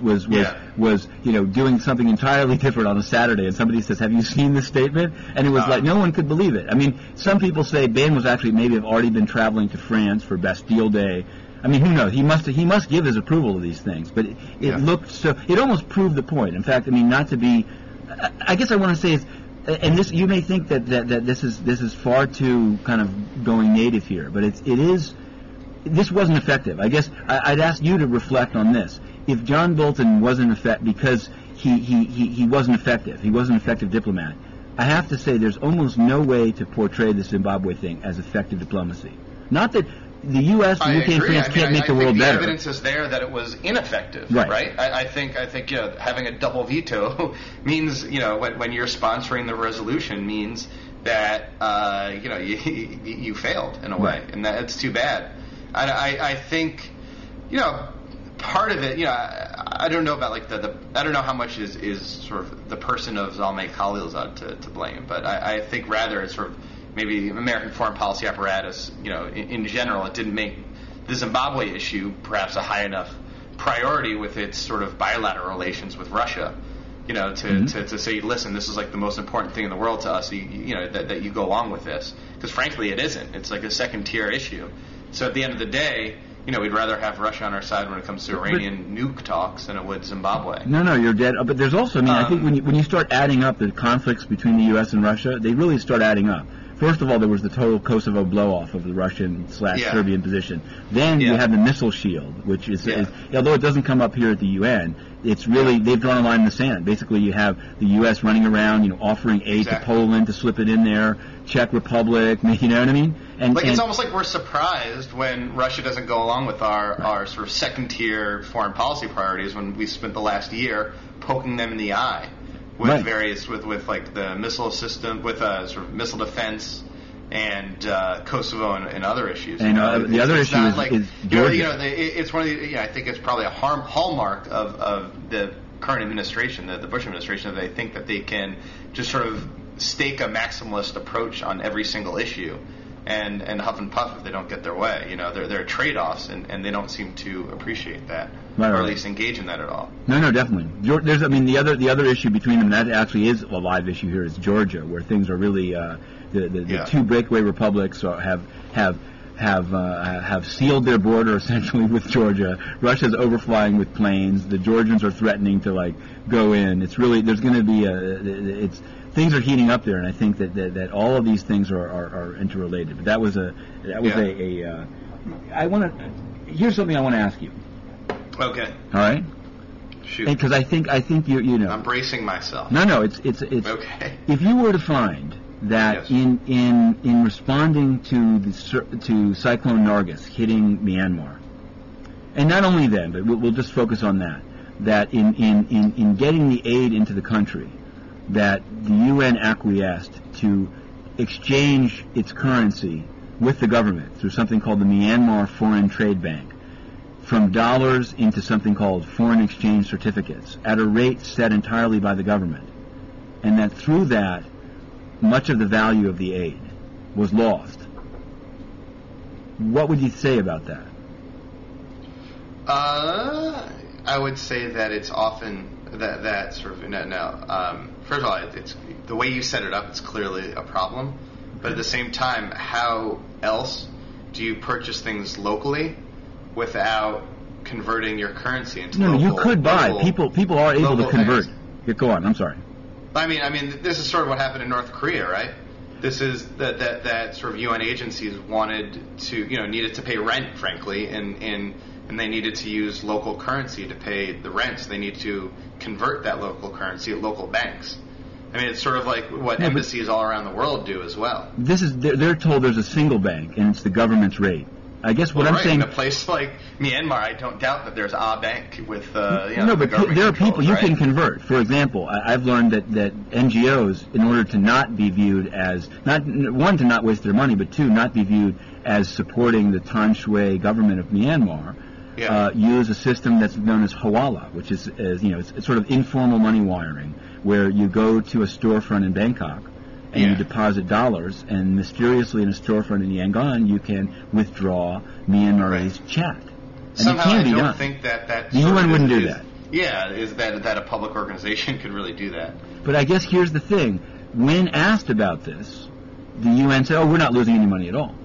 doing something entirely different on a Saturday, and somebody says, "Have you seen this statement?" And it was like no one could believe it. I mean, some people say Ban was actually maybe have already been traveling to France for Bastille Day. I mean, who knows? He must give his approval to these things, but it looked so. It almost proved the point. In fact, I mean, not to be. I guess I want to say is, and this you may think that this is far too kind of going native here, but it is. This wasn't effective. I guess I'd ask you to reflect on this. If John Bolton wasn't effective because he wasn't effective, he wasn't an effective diplomat. I have to say, there's almost no way to portray the Zimbabwe thing as effective diplomacy. Not that. The U.S., the UK, and France can't make the world better. The evidence is there that it was ineffective, right? I think having a double veto means, when you're sponsoring the resolution means that, you failed in a way, and that's too bad. I think, part of it, I don't know about I don't know how much is sort of the person of Zalmay Khalilzad to blame, but I think rather it's sort of maybe American foreign policy apparatus, in general, it didn't make the Zimbabwe issue perhaps a high enough priority with its sort of bilateral relations with Russia, to say, listen, this is like the most important thing in the world to us, that you go along with this. Because frankly, it isn't. It's like a second-tier issue. So at the end of the day, we'd rather have Russia on our side when it comes to Iranian nuke talks than it would Zimbabwe. No, you're dead. But there's also, I think when you start adding up the conflicts between the U.S. and Russia, they really start adding up. First of all, there was the total Kosovo blow-off of the Russian/Serbian position. Then you have the missile shield, which is, although it doesn't come up here at the UN, it's really, they've drawn a line in the sand. Basically, you have the U.S. running around, offering aid to Poland to slip it in there, Czech Republic, you know what I mean? And it's almost like we're surprised when Russia doesn't go along with our sort of second-tier foreign policy priorities when we spent the last year poking them in the eye. With various, with like the missile system, with sort of missile defense, and Kosovo and other issues. And the other issue is Georgia. It's one of the. I think it's probably a hallmark of the current administration, the Bush administration, that they think that they can just sort of stake a maximalist approach on every single issue, and huff and puff if they don't get their way. There are trade-offs, and they don't seem to appreciate that. Or at least engage in that at all. No, definitely. There's, the other issue between them, that actually is a live issue here, is Georgia, where things are really the two breakaway republics have sealed their border essentially with Georgia. Russia's overflying with planes. The Georgians are threatening to go in. It's really there's going to be things are heating up there, and I think that all of these things are interrelated. But that was here's something I want to ask you. Okay. All right. Shoot. Because I think I'm bracing myself. No. It's okay. If you were to find that in responding to Cyclone Nargis hitting Myanmar, and not only then, but we'll just focus on that. That in getting the aid into the country, that the UN acquiesced to exchange its currency with the government through something called the Myanmar Foreign Trade Bank from dollars into something called foreign exchange certificates at a rate set entirely by the government, and that through that, much of the value of the aid was lost. What would you say about that? I would say that it's often that sort of first of all, it's the way you set it up. It's clearly a problem, but at the same time, how else do you purchase things locally without converting your currency into local? No, you could buy. People are able to convert. Yeah, go on. I'm sorry. I mean, this is sort of what happened in North Korea, right? This is that sort of UN agencies needed to pay rent, frankly, and they needed to use local currency to pay the rents. They need to convert that local currency at local banks. I mean, it's sort of like what embassies all around the world do as well. They're told there's a single bank, and it's the government's rate. I guess what I'm saying. In a place like Myanmar, I don't doubt that there's a bank with no, but there are people you can convert. For example, I've learned that NGOs, in order to not be viewed as one, to not waste their money, but two, not be viewed as supporting the Tan Shui government of Myanmar, use a system that's known as hawala, which is it's sort of informal money wiring, where you go to a storefront in Bangkok and you deposit dollars, and mysteriously in a storefront in Yangon you can withdraw Myanmarese kyat. And somehow it can be I don't done. think that the UN wouldn't do that. Yeah, is that a public organization could really do that? But I guess here's the thing: when asked about this, the UN said, "Oh, we're not losing any money at all."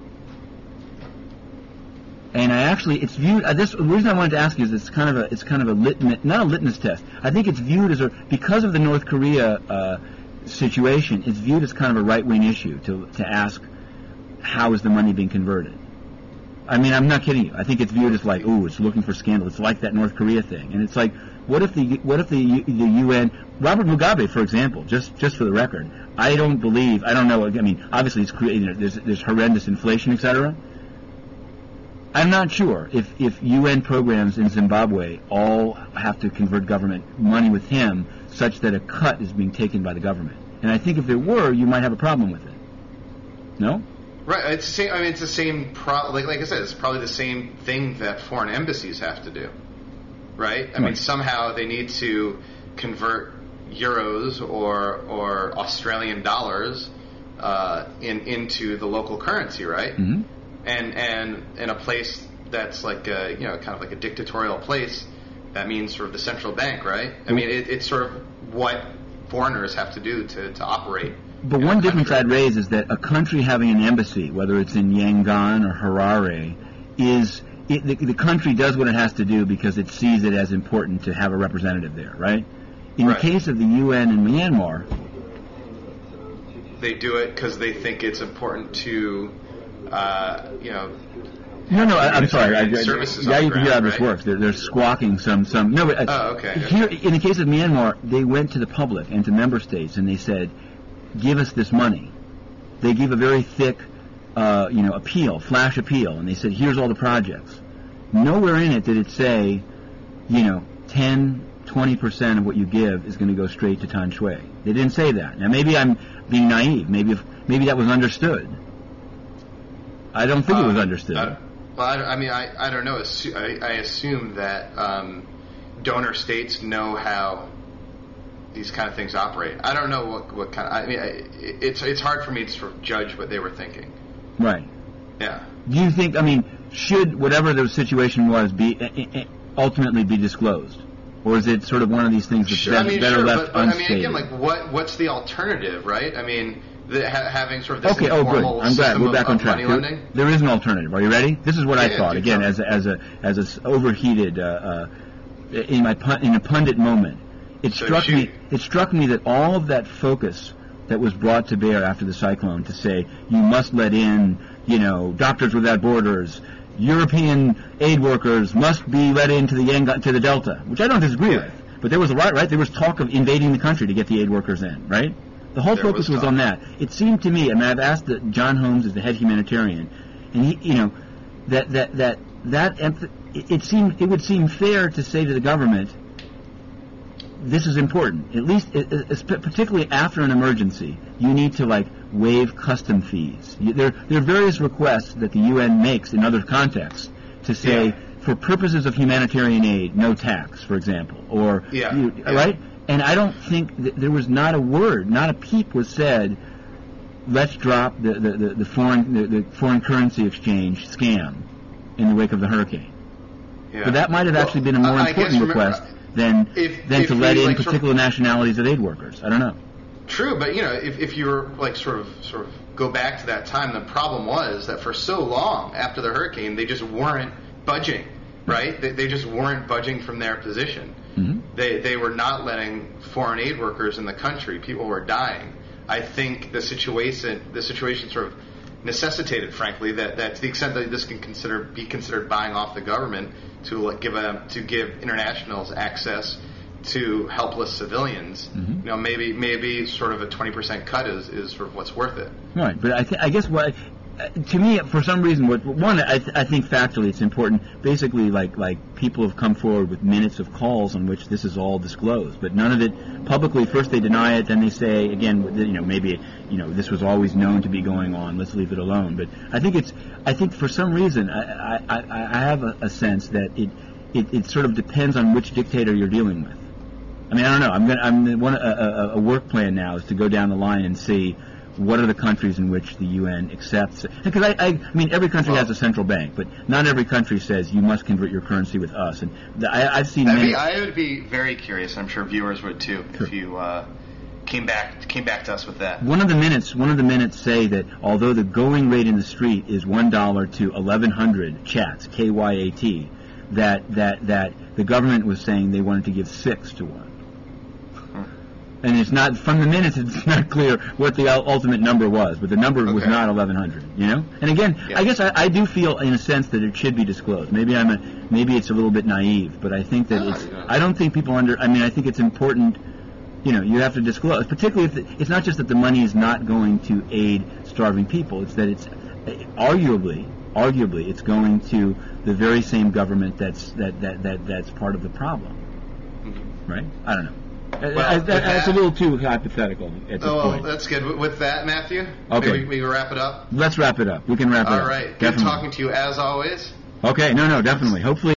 And it's viewed. The reason I wanted to ask you is it's kind of a litmus, not a litmus test. I think it's viewed as because of the North Korea situation. It's viewed as kind of a right-wing issue to ask how is the money being converted. I mean, I'm not kidding you. I think it's viewed as like, it's looking for scandal. It's like that North Korea thing. And it's like, what if the UN, Robert Mugabe, for example, just for the record, I don't know. I mean, obviously it's creating there's horrendous inflation, etc. I'm not sure if UN programs in Zimbabwe all have to convert government money with him such that a cut is being taken by the government. And I think if there were, you might have a problem with it. No? Right. It's the same. I mean, it's the same. Like I said, it's probably the same thing that foreign embassies have to do. Right. I mean, somehow they need to convert euros or Australian dollars into the local currency, right? Mm-hmm. And in a place that's like kind of like a dictatorial place, that means sort of the central bank, right? I mean, it's sort of what foreigners have to do to operate. But one difference I'd raise is that a country having an embassy, whether it's in Yangon or Harare, the country does what it has to do because it sees it as important to have a representative there, right? In the case of the UN in Myanmar, they do it because they think it's important to, No, I'm sorry. Yeah, you can hear how this works. They're squawking some. No, but okay. Here, in the case of Myanmar, they went to the public and to member states, and they said, "Give us this money." They gave a very thick, appeal, flash appeal, and they said, "Here's all the projects." Nowhere in it did it say, 10, 20% of what you give is going to go straight to Tan Shui. They didn't say that. Now, maybe I'm being naive. Maybe that was understood. I don't think it was understood. I don't know. I assume that donor states know how these kind of things operate. I don't know what kind of... I mean, it's hard for me to sort of judge what they were thinking. Right. Yeah. Do you think, should whatever the situation was ultimately be disclosed? Or is it sort of one of these things that's better left unstated? But again, what's the alternative, right? I mean... having sort of this good. I'm glad we're back on track. There is an alternative. Are you ready? This is what I thought. Again, as a overheated in a pundit moment, it struck me that all of that focus that was brought to bear after the cyclone to say you must let in, Doctors Without Borders, European aid workers must be let into the Delta, which I don't disagree with. But there was there was talk of invading the country to get the aid workers in, right? The whole focus was on that. It seemed to me, I've asked John Holmes is the head humanitarian, and he, it would seem fair to say to the government, this is important. At least, particularly after an emergency, you need to waive custom fees. There are various requests that the UN makes in other contexts to say, for purposes of humanitarian aid, no tax, for example, or right? And I don't think there was not a word, not a peep was said. Let's drop the foreign currency exchange scam in the wake of the hurricane. Yeah. But that might have actually been a more important request than to let in particular nationalities of aid workers. I don't know. True, but if you were like sort of go back to that time, the problem was that for so long after the hurricane, they just weren't budging, right? They just weren't budging from their position. Mm-hmm. They were not letting foreign aid workers in the country. People were dying. I think the situation sort of necessitated, frankly, that to the extent that this can be considered buying off the government to give internationals access to helpless civilians, mm-hmm. Maybe sort of a 20% cut is sort of what's worth it. Right, but I guess what. To me, for some reason, I think factually it's important. Basically, like people have come forward with minutes of calls on which this is all disclosed, but none of it publicly. First they deny it, then they say again, maybe this was always known to be going on. Let's leave it alone. But I think for some reason, I have a sense that it sort of depends on which dictator you're dealing with. I mean, I don't know. A work plan now is to go down the line and see what are the countries in which the UN accepts? Because I mean, every country has a central bank, but not every country says you must convert your currency with us. And I've seen. I would be very curious. I'm sure viewers would too, if you came back to us with that. One of the minutes say that although the going rate in the street is $1 to 1,100 kyats, KYAT, that the government was saying they wanted to give 6 to 1. And it's not, from the minutes, it's not clear what the ultimate number was, but the number was not 1,100, And again, I guess I do feel, in a sense, that it should be disclosed. Maybe it's a little bit naive, but I think that I don't think people I think it's important, you have to disclose, particularly if it's not just that the money is not going to aid starving people, it's that it's arguably it's going to the very same government that's part of the problem. Mm-hmm. Right? I don't know. Well, that's a little too hypothetical at this point. That's good. With that, Matthew, okay, we wrap it up. Let's wrap it up. We can wrap it up. All right. Good talking to you as always. Okay. No, definitely. Hopefully.